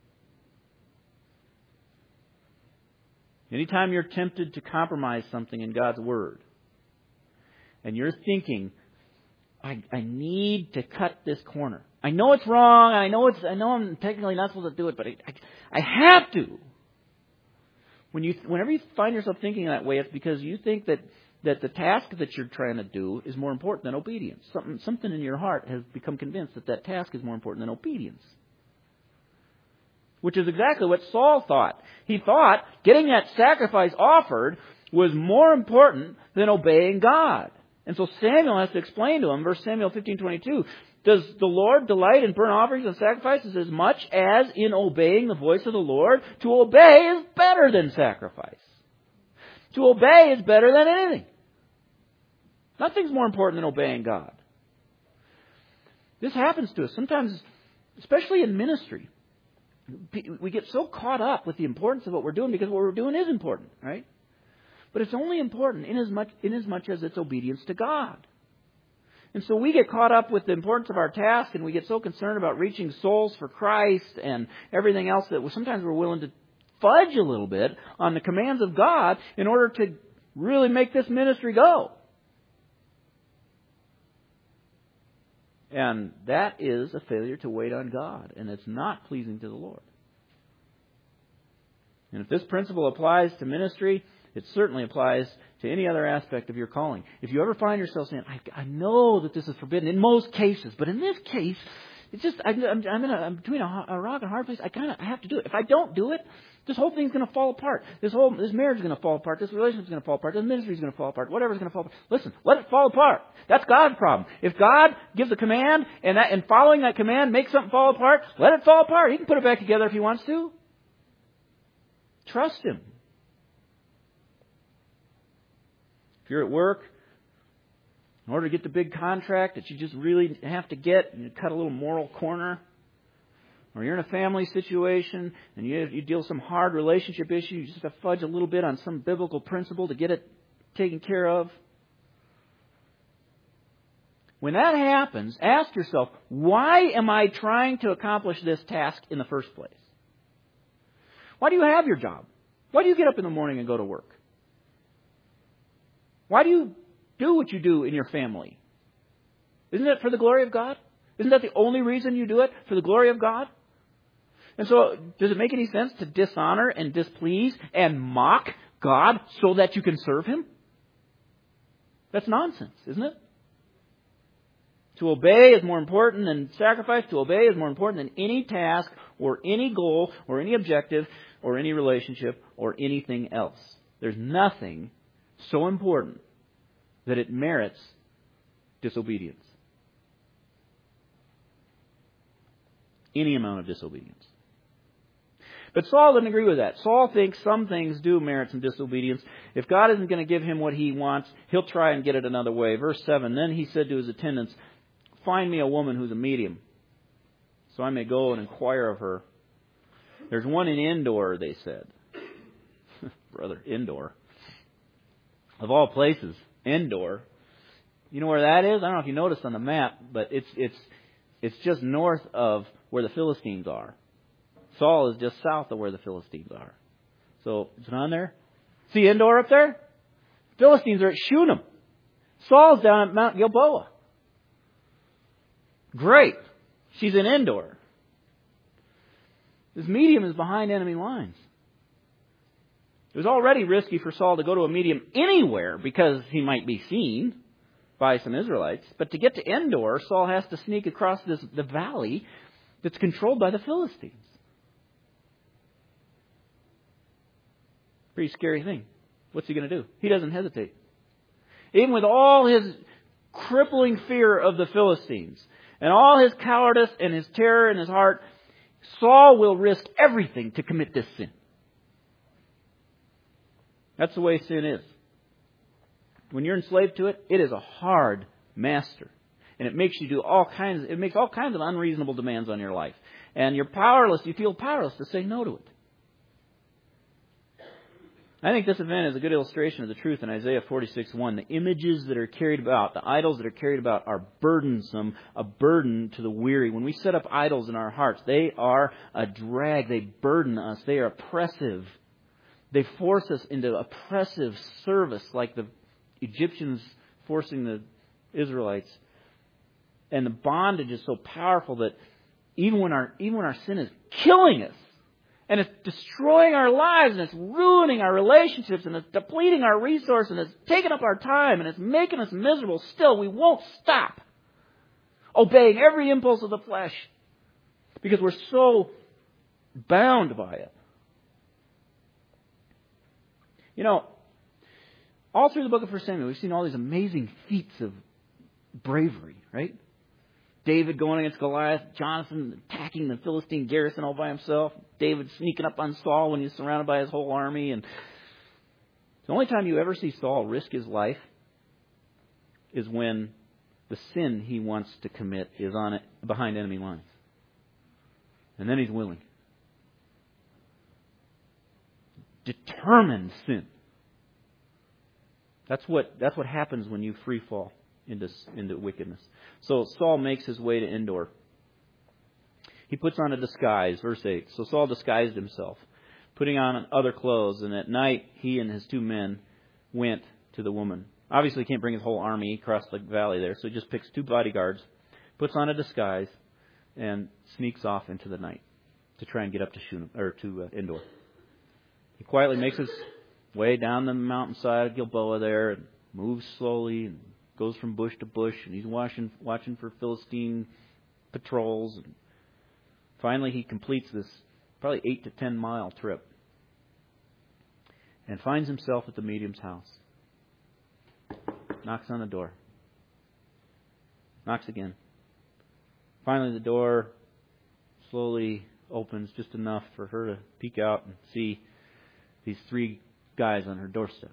Anytime you're tempted to compromise something in God's Word, and you're thinking, I, I need to cut this corner. I know it's wrong. I know it's. I know I'm technically not supposed to do it, but I, I, I have to. When you, whenever you find yourself thinking that way, it's because you think that, that the task that you're trying to do is more important than obedience. Something, something in your heart has become convinced that that task is more important than obedience. Which is exactly what Saul thought. He thought getting that sacrifice offered was more important than obeying God. And so Samuel has to explain to him, verse Samuel fifteen twenty-two, does the Lord delight in burnt offerings and sacrifices as much as in obeying the voice of the Lord? To obey is better than sacrifice. To obey is better than anything. Nothing's more important than obeying God. This happens to us sometimes, especially in ministry. We get so caught up with the importance of what we're doing because what we're doing is important, right? But it's only important in as much, in as much as it's obedience to God. And so we get caught up with the importance of our task, and we get so concerned about reaching souls for Christ and everything else that sometimes we're willing to fudge a little bit on the commands of God in order to really make this ministry go. And that is a failure to wait on God, and it's not pleasing to the Lord. And if this principle applies to ministry, it certainly applies to any other aspect of your calling. If you ever find yourself saying, I, I know that this is forbidden in most cases, but in this case, it's just, I, I'm, I'm, in a, I'm between a, a rock and a hard place. I kind of I have to do it. If I don't do it, this whole thing's going to fall apart. This whole this marriage is going to fall apart. This relationship is going to fall apart. This ministry is going to fall apart. Whatever's going to fall apart. Listen, let it fall apart. That's God's problem. If God gives a command and that and following that command makes something fall apart, let it fall apart. He can put it back together if He wants to. Trust Him. If you're at work, in order to get the big contract that you just really have to get, and you cut a little moral corner, or you're in a family situation and you, you deal with some hard relationship issue, you just have to fudge a little bit on some biblical principle to get it taken care of. When that happens, ask yourself, why am I trying to accomplish this task in the first place? Why do you have your job? Why do you get up in the morning and go to work? Why do you do what you do in your family? Isn't it for the glory of God? Isn't that the only reason you do it? For the glory of God? And so, does it make any sense to dishonor and displease and mock God so that you can serve Him? That's nonsense, isn't it? To obey is more important than sacrifice. To obey is more important than any task or any goal or any objective or any relationship or anything else. There's nothing so important that it merits disobedience. Any amount of disobedience. But Saul didn't agree with that. Saul thinks some things do merit some disobedience. If God isn't going to give him what he wants, he'll try and get it another way. Verse seven, then he said to his attendants, find me a woman who's a medium, so I may go and inquire of her. There's one in Endor, they said. Brother, Endor. Of all places, Endor. You know where that is? I don't know if you noticed on the map, but it's it's it's just north of where the Philistines are. Saul is just south of where the Philistines are. So, is it on there? See Endor up there? Philistines are at Shunem. Saul's down at Mount Gilboa. Great. She's in Endor. This medium is behind enemy lines. It was already risky for Saul to go to a medium anywhere because he might be seen by some Israelites. But to get to Endor, Saul has to sneak across this the valley that's controlled by the Philistines. Pretty scary thing. What's he going to do? He doesn't hesitate. Even with all his crippling fear of the Philistines and all his cowardice and his terror in his heart, Saul will risk everything to commit this sin. That's the way sin is. When you're enslaved to it, it is a hard master. And it makes you do all kinds, it makes all kinds of unreasonable demands on your life. And you're powerless, you feel powerless to say no to it. I think this event is a good illustration of the truth in Isaiah forty-six one. The images that are carried about, the idols that are carried about are burdensome, a burden to the weary. When we set up idols in our hearts, they are a drag. They burden us. They are oppressive. They force us into oppressive service like the Egyptians forcing the Israelites. And the bondage is so powerful that even when our even when our sin is killing us, and it's destroying our lives, and it's ruining our relationships, and it's depleting our resources, and it's taking up our time, and it's making us miserable, still we won't stop obeying every impulse of the flesh because we're so bound by it. You know, all through the book of First Samuel, we've seen all these amazing feats of bravery, right? David going against Goliath, Jonathan attacking the Philistine garrison all by himself, David sneaking up on Saul when he's surrounded by his whole army. And the only time you ever see Saul risk his life is when the sin he wants to commit is on it behind enemy lines. And then he's willing. Determined sin. That's what that's what happens when you free fall into into wickedness. So Saul makes his way to Endor. He puts on a disguise, verse eight. So Saul disguised himself, putting on other clothes, and at night he and his two men went to the woman. Obviously, he can't bring his whole army across the valley there, so he just picks two bodyguards, puts on a disguise, and sneaks off into the night to try and get up to Shunem, or to uh, Endor. He quietly makes his way down the mountainside of Gilboa there, and moves slowly, and goes from bush to bush, and he's watching watching for Philistine patrols. And finally, he completes this probably eight to ten mile trip, and finds himself at the medium's house. Knocks on the door. Knocks again. Finally, the door slowly opens just enough for her to peek out and see these three guys on her doorstep.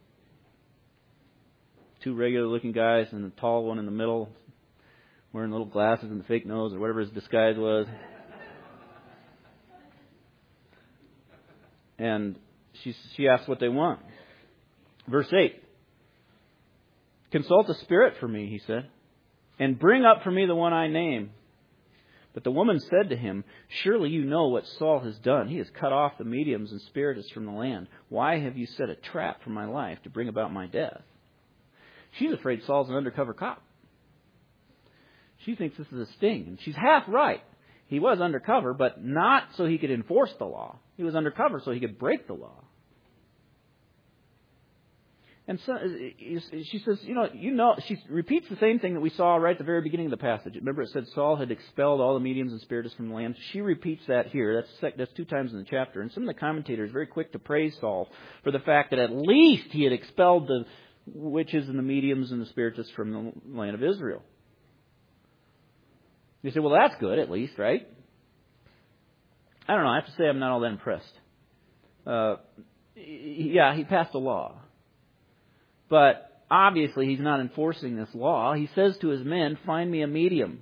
Two regular-looking guys and a tall one in the middle, wearing little glasses and the fake nose or whatever his disguise was. And she she asks what they want. Verse eight. Consult a spirit for me, he said, and bring up for me the one I name. But the woman said to him, surely you know what Saul has done. He has cut off the mediums and spiritists from the land. Why have you set a trap for my life to bring about my death? She's afraid Saul's an undercover cop. She thinks this is a sting. And she's half right. He was undercover, but not so he could enforce the law. He was undercover so he could break the law. And so she says, you know, you know, she repeats the same thing that we saw right at the very beginning of the passage. Remember, it said Saul had expelled all the mediums and spiritists from the land. She repeats that here. That's that's two times in the chapter. And some of the commentators are very quick to praise Saul for the fact that at least he had expelled the witches and the mediums and the spiritists from the land of Israel. You say, well, that's good, at least, right? I don't know. I have to say I'm not all that impressed. Uh, yeah, he passed a law. But obviously he's not enforcing this law. He says to his men, find me a medium.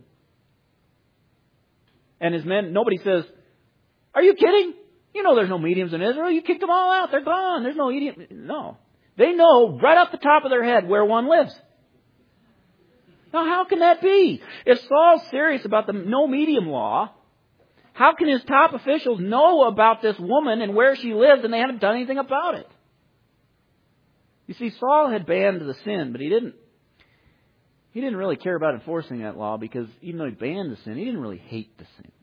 And his men, nobody says, are you kidding? You know there's no mediums in Israel. You kicked them all out. They're gone. There's no medium. No. They know right off the top of their head where one lives. Now how can that be? If Saul's serious about the no medium law, how can his top officials know about this woman and where she lives and they haven't done anything about it? You see, Saul had banned the sin, but he didn't he didn't really care about enforcing that law because even though he banned the sin, he didn't really hate the sin.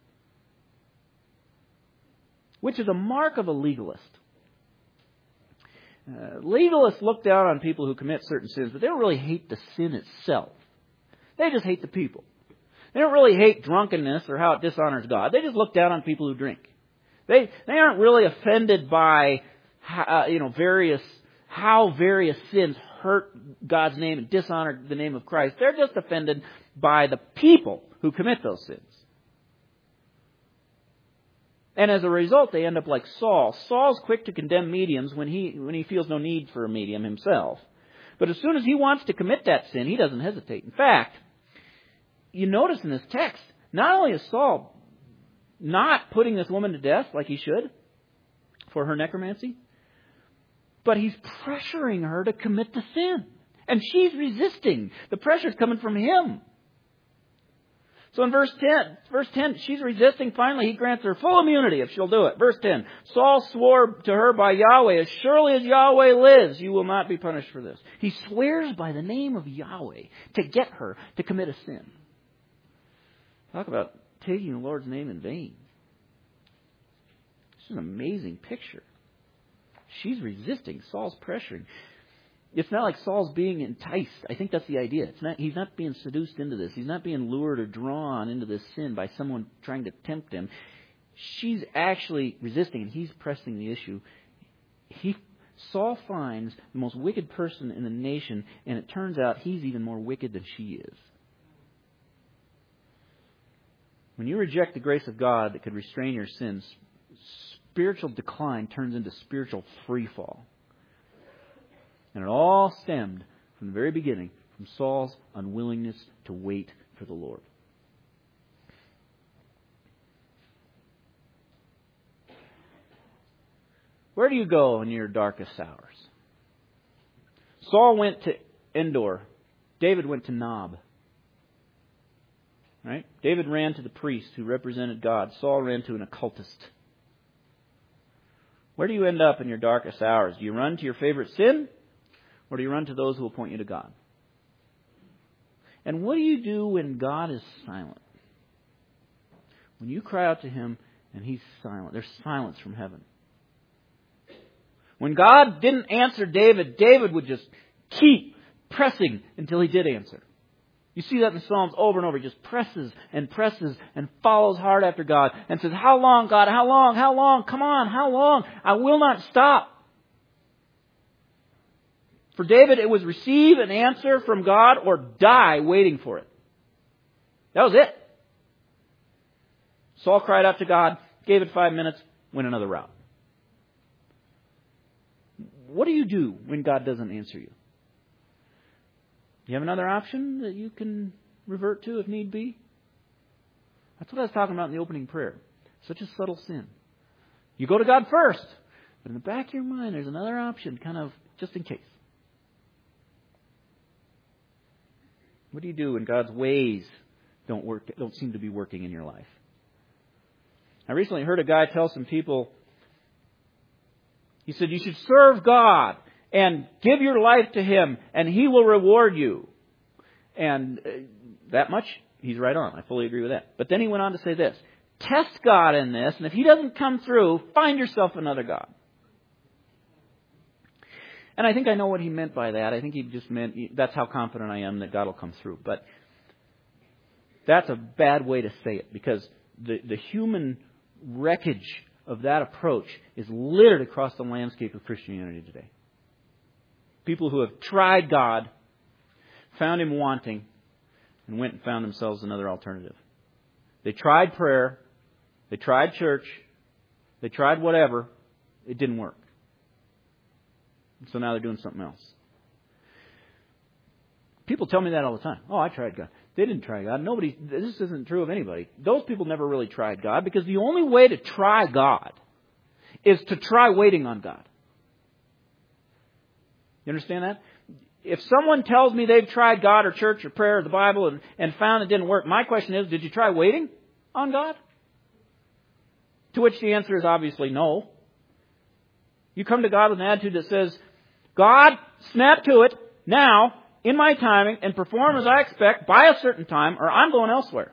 Which is a mark of a legalist. Uh, legalists look down on people who commit certain sins, but they don't really hate the sin itself. They just hate the people. They don't really hate drunkenness or how it dishonors God. They just look down on people who drink. They they aren't really offended by uh, you know various how various sins hurt God's name and dishonor the name of Christ. They're just offended by the people who commit those sins. And as a result, they end up like Saul. Saul's quick to condemn mediums when he when he feels no need for a medium himself. But as soon as he wants to commit that sin, he doesn't hesitate. In fact, you notice in this text, not only is Saul not putting this woman to death like he should for her necromancy, but he's pressuring her to commit the sin. And she's resisting. The pressure's coming from him. So in verse ten, verse ten, she's resisting. Finally, he grants her full immunity if she'll do it. Verse ten, Saul swore to her by Yahweh, as surely as Yahweh lives, you will not be punished for this. He swears by the name of Yahweh to get her to commit a sin. Talk about taking the Lord's name in vain. This is an amazing picture. She's resisting. Saul's pressuring. It's not like Saul's being enticed. I think that's the idea. It's not. He's not being seduced into this. He's not being lured or drawn into this sin by someone trying to tempt him. She's actually resisting, and he's pressing the issue. He Saul finds the most wicked person in the nation, and it turns out he's even more wicked than she is. When you reject the grace of God that could restrain your sins, spiritual decline turns into spiritual freefall. And it all stemmed from the very beginning from Saul's unwillingness to wait for the Lord. Where do you go in your darkest hours? Saul went to Endor. David went to Nob. Right? David ran to the priest who represented God. Saul ran to an occultist. Where do you end up in your darkest hours? Do you run to your favorite sin? Or do you run to those who will point you to God? And what do you do when God is silent? When you cry out to Him and He's silent. There's silence from heaven. When God didn't answer David, David would just keep pressing until He did answer. You see that in the Psalms over and over. He just presses and presses and follows hard after God and says, how long, God? How long? How long? Come on, how long? I will not stop. For David, it was receive an answer from God or die waiting for it. That was it. Saul cried out to God, gave it five minutes, went another route. What do you do when God doesn't answer you? Do you have another option that you can revert to if need be? That's what I was talking about in the opening prayer. Such a subtle sin. You go to God first, but in the back of your mind there's another option, kind of just in case. What do you do when God's ways don't work, don't seem to be working in your life? I recently heard a guy tell some people, he said, you should serve God and give your life to Him and He will reward you. And uh, that much, he's right on. I fully agree with that. But then he went on to say this, test God in this, and if He doesn't come through, find yourself another God. And I think I know what he meant by that. I think he just meant, that's how confident I am that God will come through. But that's a bad way to say it, because the, the human wreckage of that approach is littered across the landscape of Christianity today. People who have tried God, found Him wanting, and went and found themselves another alternative. They tried prayer, they tried church, they tried whatever, it didn't work. So now they're doing something else. People tell me that all the time. Oh, I tried God. They didn't try God. Nobody, this isn't true of anybody. Those people never really tried God, because the only way to try God is to try waiting on God. You understand that? If someone tells me they've tried God or church or prayer or the Bible and, and found it didn't work, my question is, did you try waiting on God? To which the answer is obviously no. You come to God with an attitude that says, God, snap to it now, in my timing, and perform as I expect by a certain time, or I'm going elsewhere.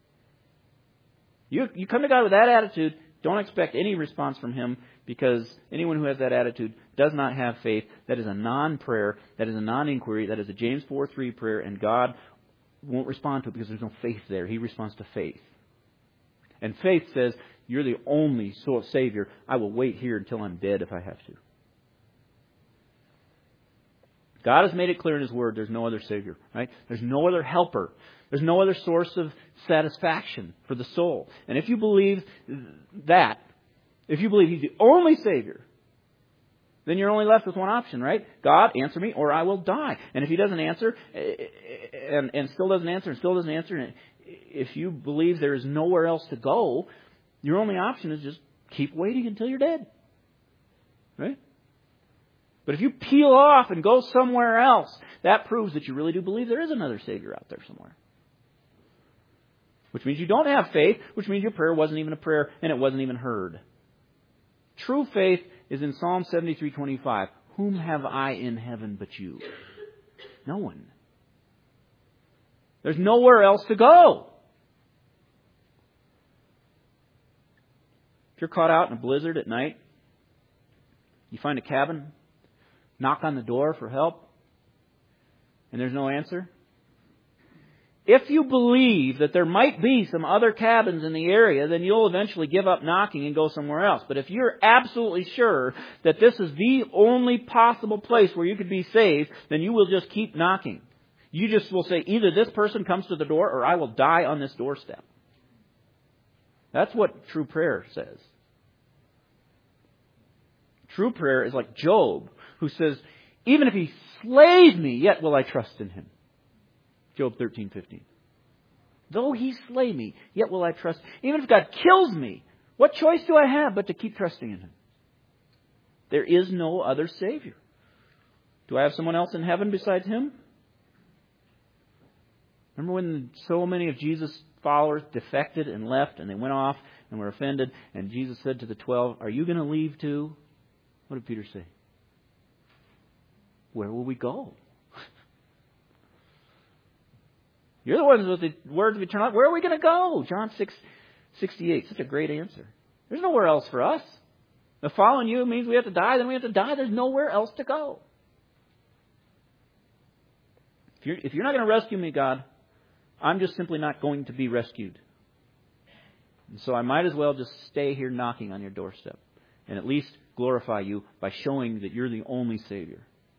You, you come to God with that attitude, don't expect any response from Him, because anyone who has that attitude does not have faith. That is a non-prayer, that is a non-inquiry, that is a James four three prayer, and God won't respond to it because there's no faith there. He responds to faith. And faith says, you're the only Savior. I will wait here until I'm dead if I have to. God has made it clear in His Word there's no other Savior, right? There's no other helper. There's no other source of satisfaction for the soul. And if you believe that, if you believe He's the only Savior, then you're only left with one option, right? God, answer me or I will die. And if He doesn't answer, and, and still doesn't answer, and still doesn't answer, and if you believe there is nowhere else to go, your only option is just keep waiting until you're dead. Right? But if you peel off and go somewhere else, that proves that you really do believe there is another Savior out there somewhere. Which means you don't have faith, which means your prayer wasn't even a prayer and it wasn't even heard. True faith is in Psalm seventy-three twenty-five. Whom have I in heaven but you? No one. There's nowhere else to go. If you're caught out in a blizzard at night, you find a cabin, knock on the door for help, and there's no answer, If you believe that there might be some other cabins in the area, then you'll eventually give up knocking and go somewhere else. But if you're absolutely sure that this is the only possible place where you could be saved, then you will just keep knocking. You just will say, either this person comes to the door or I will die on this doorstep. That's what true prayer says. True prayer is like Job, who says, even if he slays me, yet will I trust in him. Job thirteen fifteen. Though he slay me, yet will I trust. Even if God kills me, what choice do I have but to keep trusting in him? There is no other Savior. Do I have someone else in heaven besides him? Remember when so many of Jesus' followers defected and left and they went off and were offended, and Jesus said to the twelve, are you going to leave too? What did Peter say? Where will we go? You're the ones with the words of eternal life. Where are we going to go? John six sixty-eight. Such a great answer. There's nowhere else for us. If following you means we have to die, then we have to die. There's nowhere else to go. If you're, if you're not going to rescue me, God, I'm just simply not going to be rescued. And so I might as well just stay here knocking on your doorstep and at least glorify you by showing that you're the only Savior.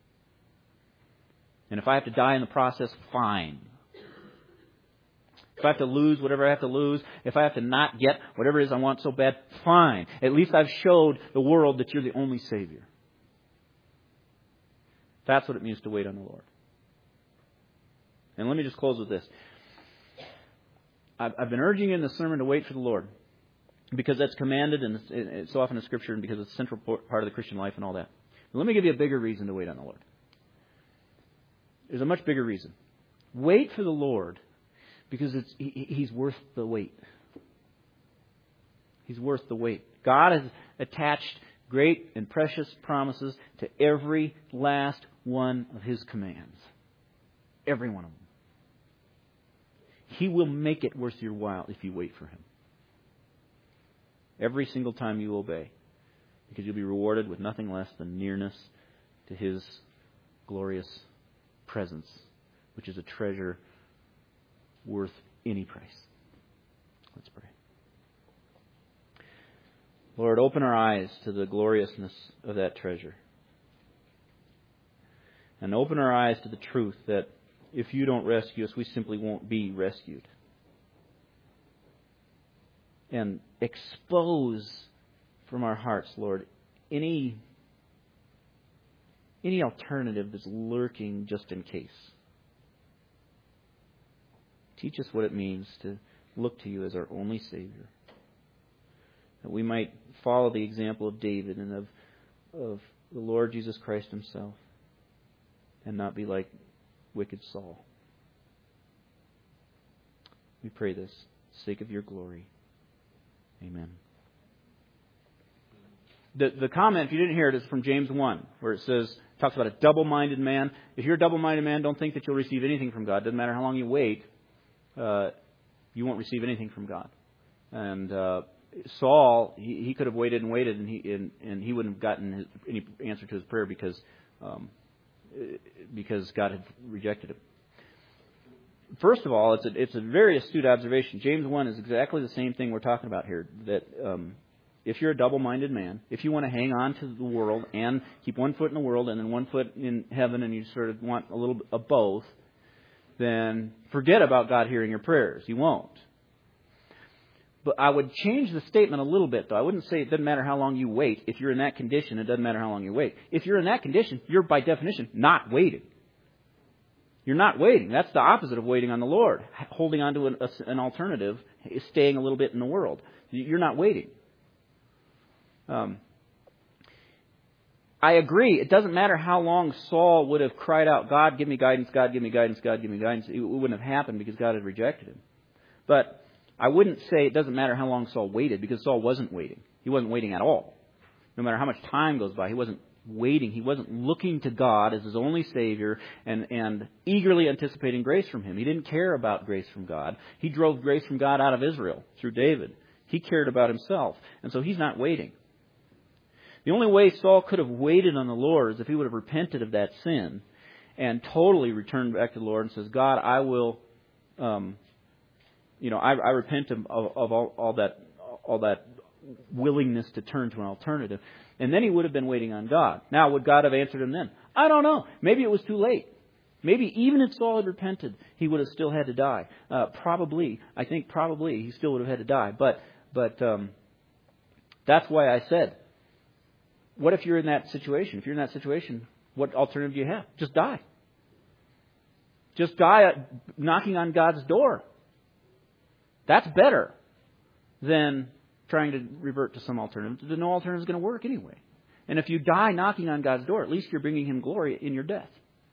And if I have to die in the process, fine. If I have to lose whatever I have to lose, if I have to not get whatever it is I want so bad, fine. At least I've showed the world that you're the only Savior. That's what it means to wait on the Lord. And let me just close with this. I've, I've been urging you in the sermon to wait for the Lord, because that's commanded, and it's, it's so often in Scripture, and because it's a central part of the Christian life and all that. But let me give you a bigger reason to wait on the Lord. There's a much bigger reason. Wait for the Lord because it's, he, He's worth the wait. He's worth the wait. God has attached great and precious promises to every last one of His commands. Every one of them. He will make it worth your while if you wait for Him. Every single time you obey. Because you'll be rewarded with nothing less than nearness to His glorious presence, which is a treasure worth any price. Let's pray. Lord, open our eyes to the gloriousness of that treasure. And open our eyes to the truth that if you don't rescue us, we simply won't be rescued. And expose from our hearts, Lord, any, any alternative that's lurking just in case. Teach us what it means to look to you as our only Savior. That we might follow the example of David and of, of the Lord Jesus Christ Himself, and not be like wicked Saul. We pray this for the sake of your glory. Amen. The, the comment, if you didn't hear it, is from James one, where it says, talks about a double-minded man. If you're a double-minded man, don't think that you'll receive anything from God. Doesn't matter how long you wait, uh, you won't receive anything from God. And uh, Saul, he, he could have waited and waited, and he and, and he wouldn't have gotten his, any answer to his prayer because um, because God had rejected him. First of all, it's a, it's a very astute observation. James one is exactly the same thing we're talking about here. That um, if you're a double-minded man, if you want to hang on to the world and keep one foot in the world and then one foot in heaven, and you sort of want a little bit of both, then forget about God hearing your prayers. He won't. But I would change the statement a little bit, though. I wouldn't say it doesn't matter how long you wait. If you're in that condition, it doesn't matter how long you wait. If you're in that condition, you're by definition not waiting. You're not waiting. That's the opposite of waiting on the Lord. Holding on to an, a, an alternative is staying a little bit in the world. You're not waiting. Um, I agree. It doesn't matter how long Saul would have cried out, God, give me guidance, God, give me guidance, God, give me guidance. It wouldn't have happened because God had rejected him. But I wouldn't say it doesn't matter how long Saul waited, because Saul wasn't waiting. He wasn't waiting at all. No matter how much time goes by, he wasn't waiting. He wasn't looking to God as his only Savior and, and eagerly anticipating grace from Him. He didn't care about grace from God. He drove grace from God out of Israel through David. He cared about himself. And so he's not waiting. The only way Saul could have waited on the Lord is if he would have repented of that sin and totally returned back to the Lord and says, God, I will um, you know, I, I repent of, of all, all that, all that willingness to turn to an alternative. And then he would have been waiting on God. Now, would God have answered him then? I don't know. Maybe it was too late. Maybe even if Saul had repented, he would have still had to die. Uh, probably, I think probably he still would have had to die. But, but um, that's why I said, what if you're in that situation? If you're in that situation, what alternative do you have? Just die. Just die knocking on God's door. That's better than trying to revert to some alternative. No alternative is going to work anyway. And if you die knocking on God's door, at least you're bringing Him glory in your death.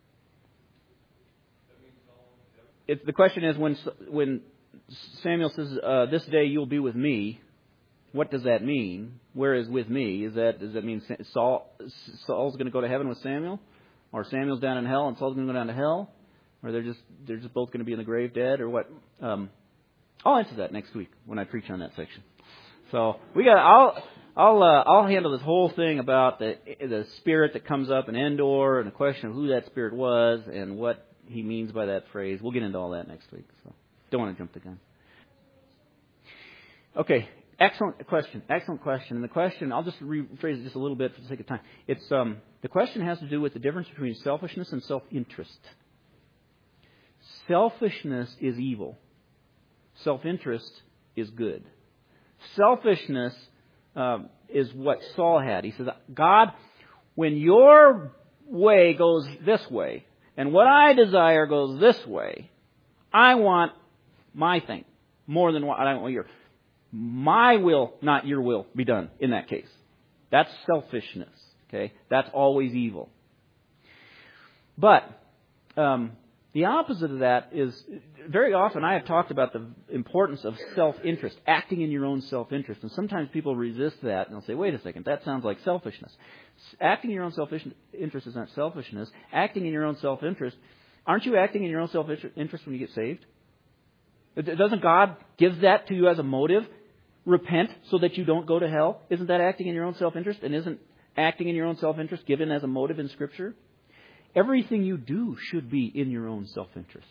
It's, the question is, when when Samuel says, uh, "This day you'll be with me," what does that mean? Where is with me? Is that does that mean Saul Saul's going to go to heaven with Samuel, or Samuel's down in hell and Saul's going to go down to hell, or they're just they're just both going to be in the grave dead, or what? Um, I'll answer that next week when I preach on that section. So we got. I'll I'll uh, I'll handle this whole thing about the the spirit that comes up in Endor and the question of who that spirit was and what he means by that phrase. We'll get into all that next week. So don't want to jump the gun. Okay, excellent question. Excellent question. And the question, I'll just rephrase it just a little bit for the sake of time. It's um the question has to do with the difference between selfishness and self-interest. Selfishness is evil. Self-interest is good. Selfishness um, is what Saul had. He says, God, when your way goes this way, and what I desire goes this way, I want my thing more than what I want your. My will, not your will, be done in that case. That's selfishness. Okay, that's always evil. But um, the opposite of that is, very often I have talked about the importance of self-interest, acting in your own self-interest. And sometimes people resist that and they'll say, wait a second, that sounds like selfishness. Acting in your own self-interest is not selfishness. Acting in your own self-interest, aren't you acting in your own self-interest when you get saved? Doesn't God give that to you as a motive? Repent so that you don't go to hell. Isn't that acting in your own self-interest? And isn't acting in your own self-interest given as a motive in Scripture? Everything you do should be in your own self-interests.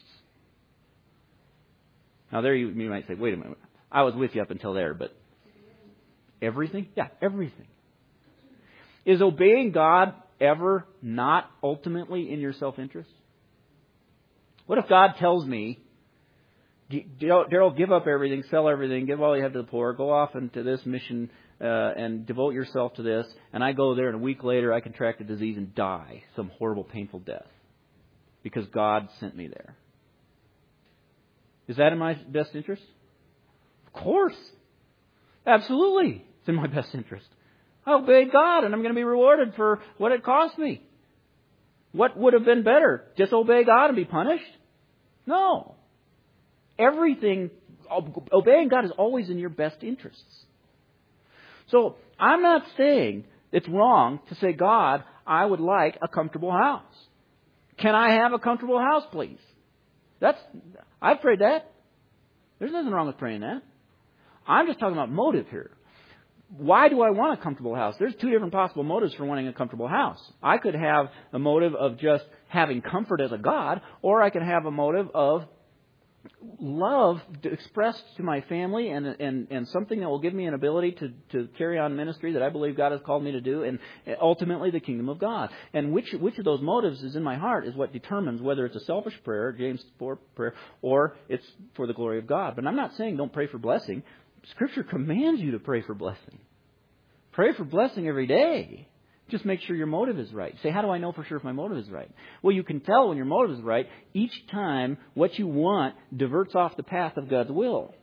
Now there you, you might say, wait a minute. I was with you up until there, but everything? Yeah, everything. Is obeying God ever not ultimately in your self-interest? What if God tells me, Daryl, give up everything, sell everything, give all you have to the poor, go off into this mission uh, and devote yourself to this, and I go there and a week later I contract a disease and die some horrible, painful death because God sent me there. Is that in my best interest? Of course. Absolutely. It's in my best interest. I obeyed God and I'm going to be rewarded for what it cost me. What would have been better? Disobey God and be punished? No. Everything, obeying God is always in your best interests. So I'm not saying it's wrong to say, God, I would like a comfortable house. Can I have a comfortable house, please? That's, I've prayed that. There's nothing wrong with praying that. I'm just talking about motive here. Why do I want a comfortable house? There's two different possible motives for wanting a comfortable house. I could have a motive of just having comfort as a God, or I could have a motive of love expressed to my family and and and something that will give me an ability to, to carry on ministry that I believe God has called me to do, and ultimately the kingdom of God. And which which of those motives is in my heart is what determines whether it's a selfish prayer, James four prayer, or it's for the glory of God. But I'm not saying don't pray for blessing. Scripture commands you to pray for blessing. Pray for blessing every day. Just make sure your motive is right. Say, how do I know for sure if my motive is right? Well, you can tell when your motive is right each time what you want diverts off the path of God's will.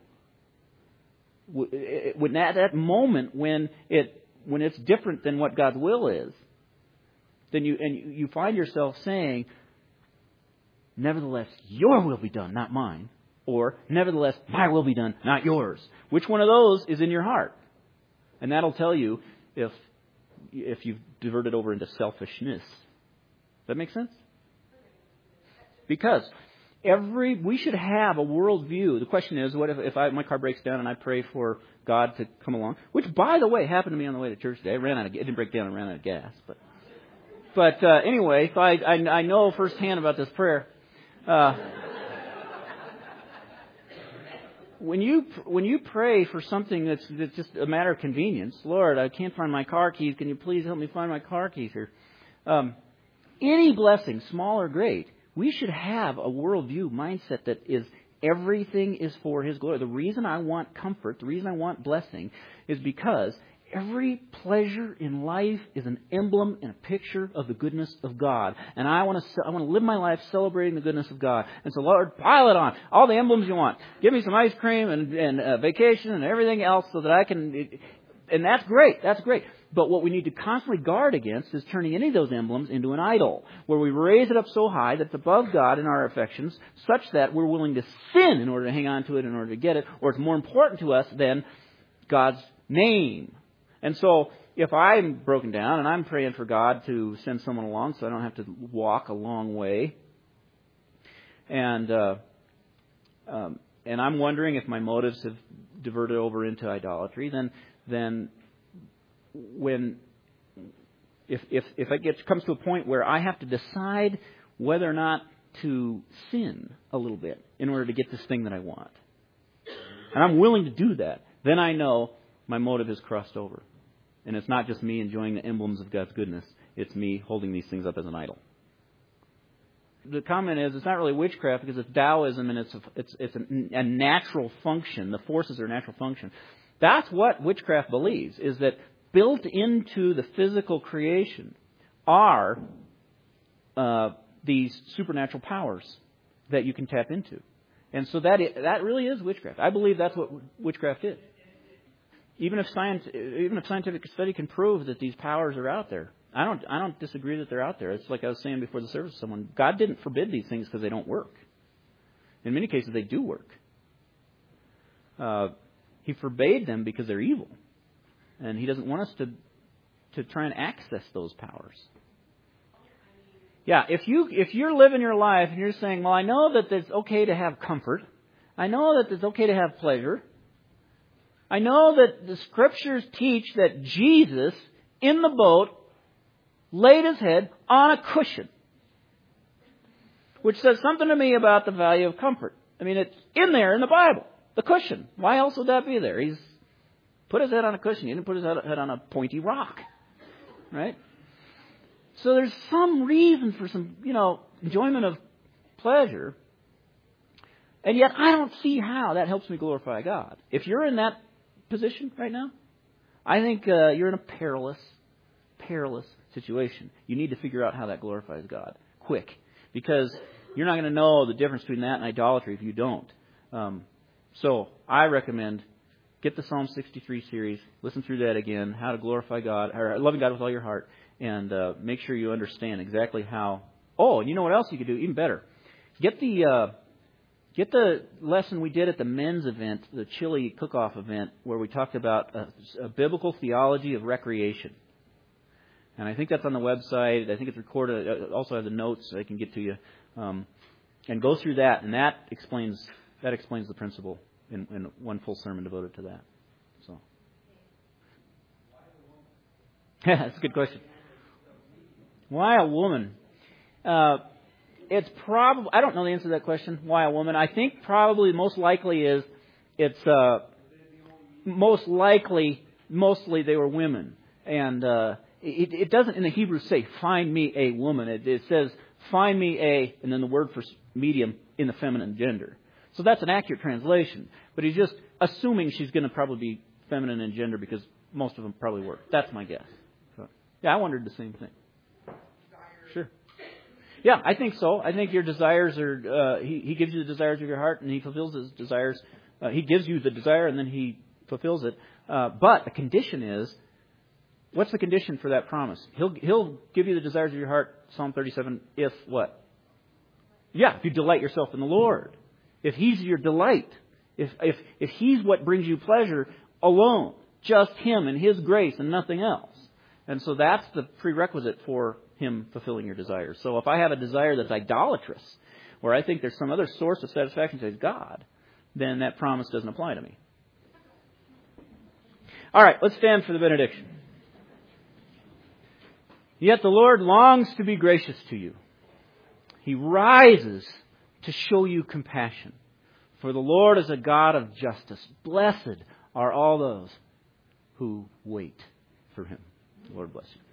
When at that moment when it when it's different than what God's will is, then you and you find yourself saying, nevertheless, your will be done, not mine. Or, nevertheless, my will be done, not yours. Which one of those is in your heart? And that'll tell you if if you've diverted over into selfishness. Does that make sense? Because every we should have a worldview. The question is, what if, if I, my car breaks down and I pray for God to come along? Which, by the way, happened to me on the way to church today. I ran out of, it didn't break down. I ran out of gas. But but uh, anyway, so I, I I know firsthand about this prayer. Uh, when you when you pray for something that's, that's just a matter of convenience, Lord, I can't find my car keys. Can you please help me find my car keys here? Um, any blessing, small or great, we should have a worldview mindset that is everything is for His glory. The reason I want comfort, the reason I want blessing, is because every pleasure in life is an emblem and a picture of the goodness of God. And I want to I want to live my life celebrating the goodness of God. And so, Lord, pile it on. All the emblems you want. Give me some ice cream and, and uh, vacation and everything else so that I can... And that's great. That's great. But what we need to constantly guard against is turning any of those emblems into an idol, where we raise it up so high that it's above God in our affections, such that we're willing to sin in order to hang on to it, in order to get it, or it's more important to us than God's name. And so, if I'm broken down and I'm praying for God to send someone along so I don't have to walk a long way, and uh, um, and I'm wondering if my motives have diverted over into idolatry, then then when if if if it gets comes to a point where I have to decide whether or not to sin a little bit in order to get this thing that I want, and I'm willing to do that, then I know my motive is crossed over. And it's not just me enjoying the emblems of God's goodness. It's me holding these things up as an idol. The comment is, it's not really witchcraft because it's Taoism and it's a, it's, it's a, a natural function. The forces are a natural function. That's what witchcraft believes, is that built into the physical creation are uh, these supernatural powers that you can tap into. And so that that really is witchcraft. I believe that's what witchcraft is. Even if science, even if scientific study can prove that these powers are out there, I don't, I don't disagree that they're out there. It's like I was saying before the service to someone. God didn't forbid these things because they don't work. In many cases, they do work. Uh, he forbade them because they're evil, and He doesn't want us to to try and access those powers. Yeah, if you if you're living your life and you're saying, "Well, I know that it's okay to have comfort. I know that it's okay to have pleasure. I know that the Scriptures teach that Jesus, in the boat, laid His head on a cushion," which says something to me about the value of comfort. I mean, it's in there in the Bible, the cushion. Why else would that be there? He's put His head on a cushion. He didn't put His head on a pointy rock, right? So there's some reason for some, you know, enjoyment of pleasure. And yet I don't see how that helps me glorify God. If you're in that position right now, I think uh, you're in a perilous, perilous situation. You need to figure out how that glorifies God quick, because you're not going to know the difference between that and idolatry if you don't. Um, so I recommend get the Psalm sixty-three series, listen through that again, how to glorify God, or loving God with all your heart, and uh, make sure you understand exactly how. Oh, and you know what else you could do? Even better. Get the uh, Get the lesson we did at the men's event, the Chili cook-off event, where we talked about a, a biblical theology of recreation. And I think that's on the website. I think it's recorded. I also have the notes I can get to you. Um, and go through that, and that explains that explains the principle in, in one full sermon devoted to that. So, that's a good question. Why a woman? Uh, It's probably, I don't know the answer to that question, why a woman. I think probably most likely is, it's uh, most likely, mostly they were women. And uh, it, it doesn't in the Hebrew say, find me a woman. It, it says, find me a, and then the word for medium in the feminine gender. So that's an accurate translation. But he's just assuming she's going to probably be feminine in gender because most of them probably were. That's my guess. So, yeah, I wondered the same thing. Sure. Yeah, I think so. I think your desires are, uh, he, he gives you the desires of your heart and He fulfills His desires. Uh, he gives you the desire and then He fulfills it. Uh, but the condition is, what's the condition for that promise? He'll, he'll give you the desires of your heart, Psalm thirty-seven, if what? Yeah, if you delight yourself in the Lord. If He's your delight. If, if, if He's what brings you pleasure alone. Just Him and His grace and nothing else. And so that's the prerequisite for Him fulfilling your desires. So if I have a desire that's idolatrous, where I think there's some other source of satisfaction besides God, then that promise doesn't apply to me. All right, let's stand for the benediction. Yet the Lord longs to be gracious to you. He rises to show you compassion. For the Lord is a God of justice. Blessed are all those who wait for Him. The Lord bless you.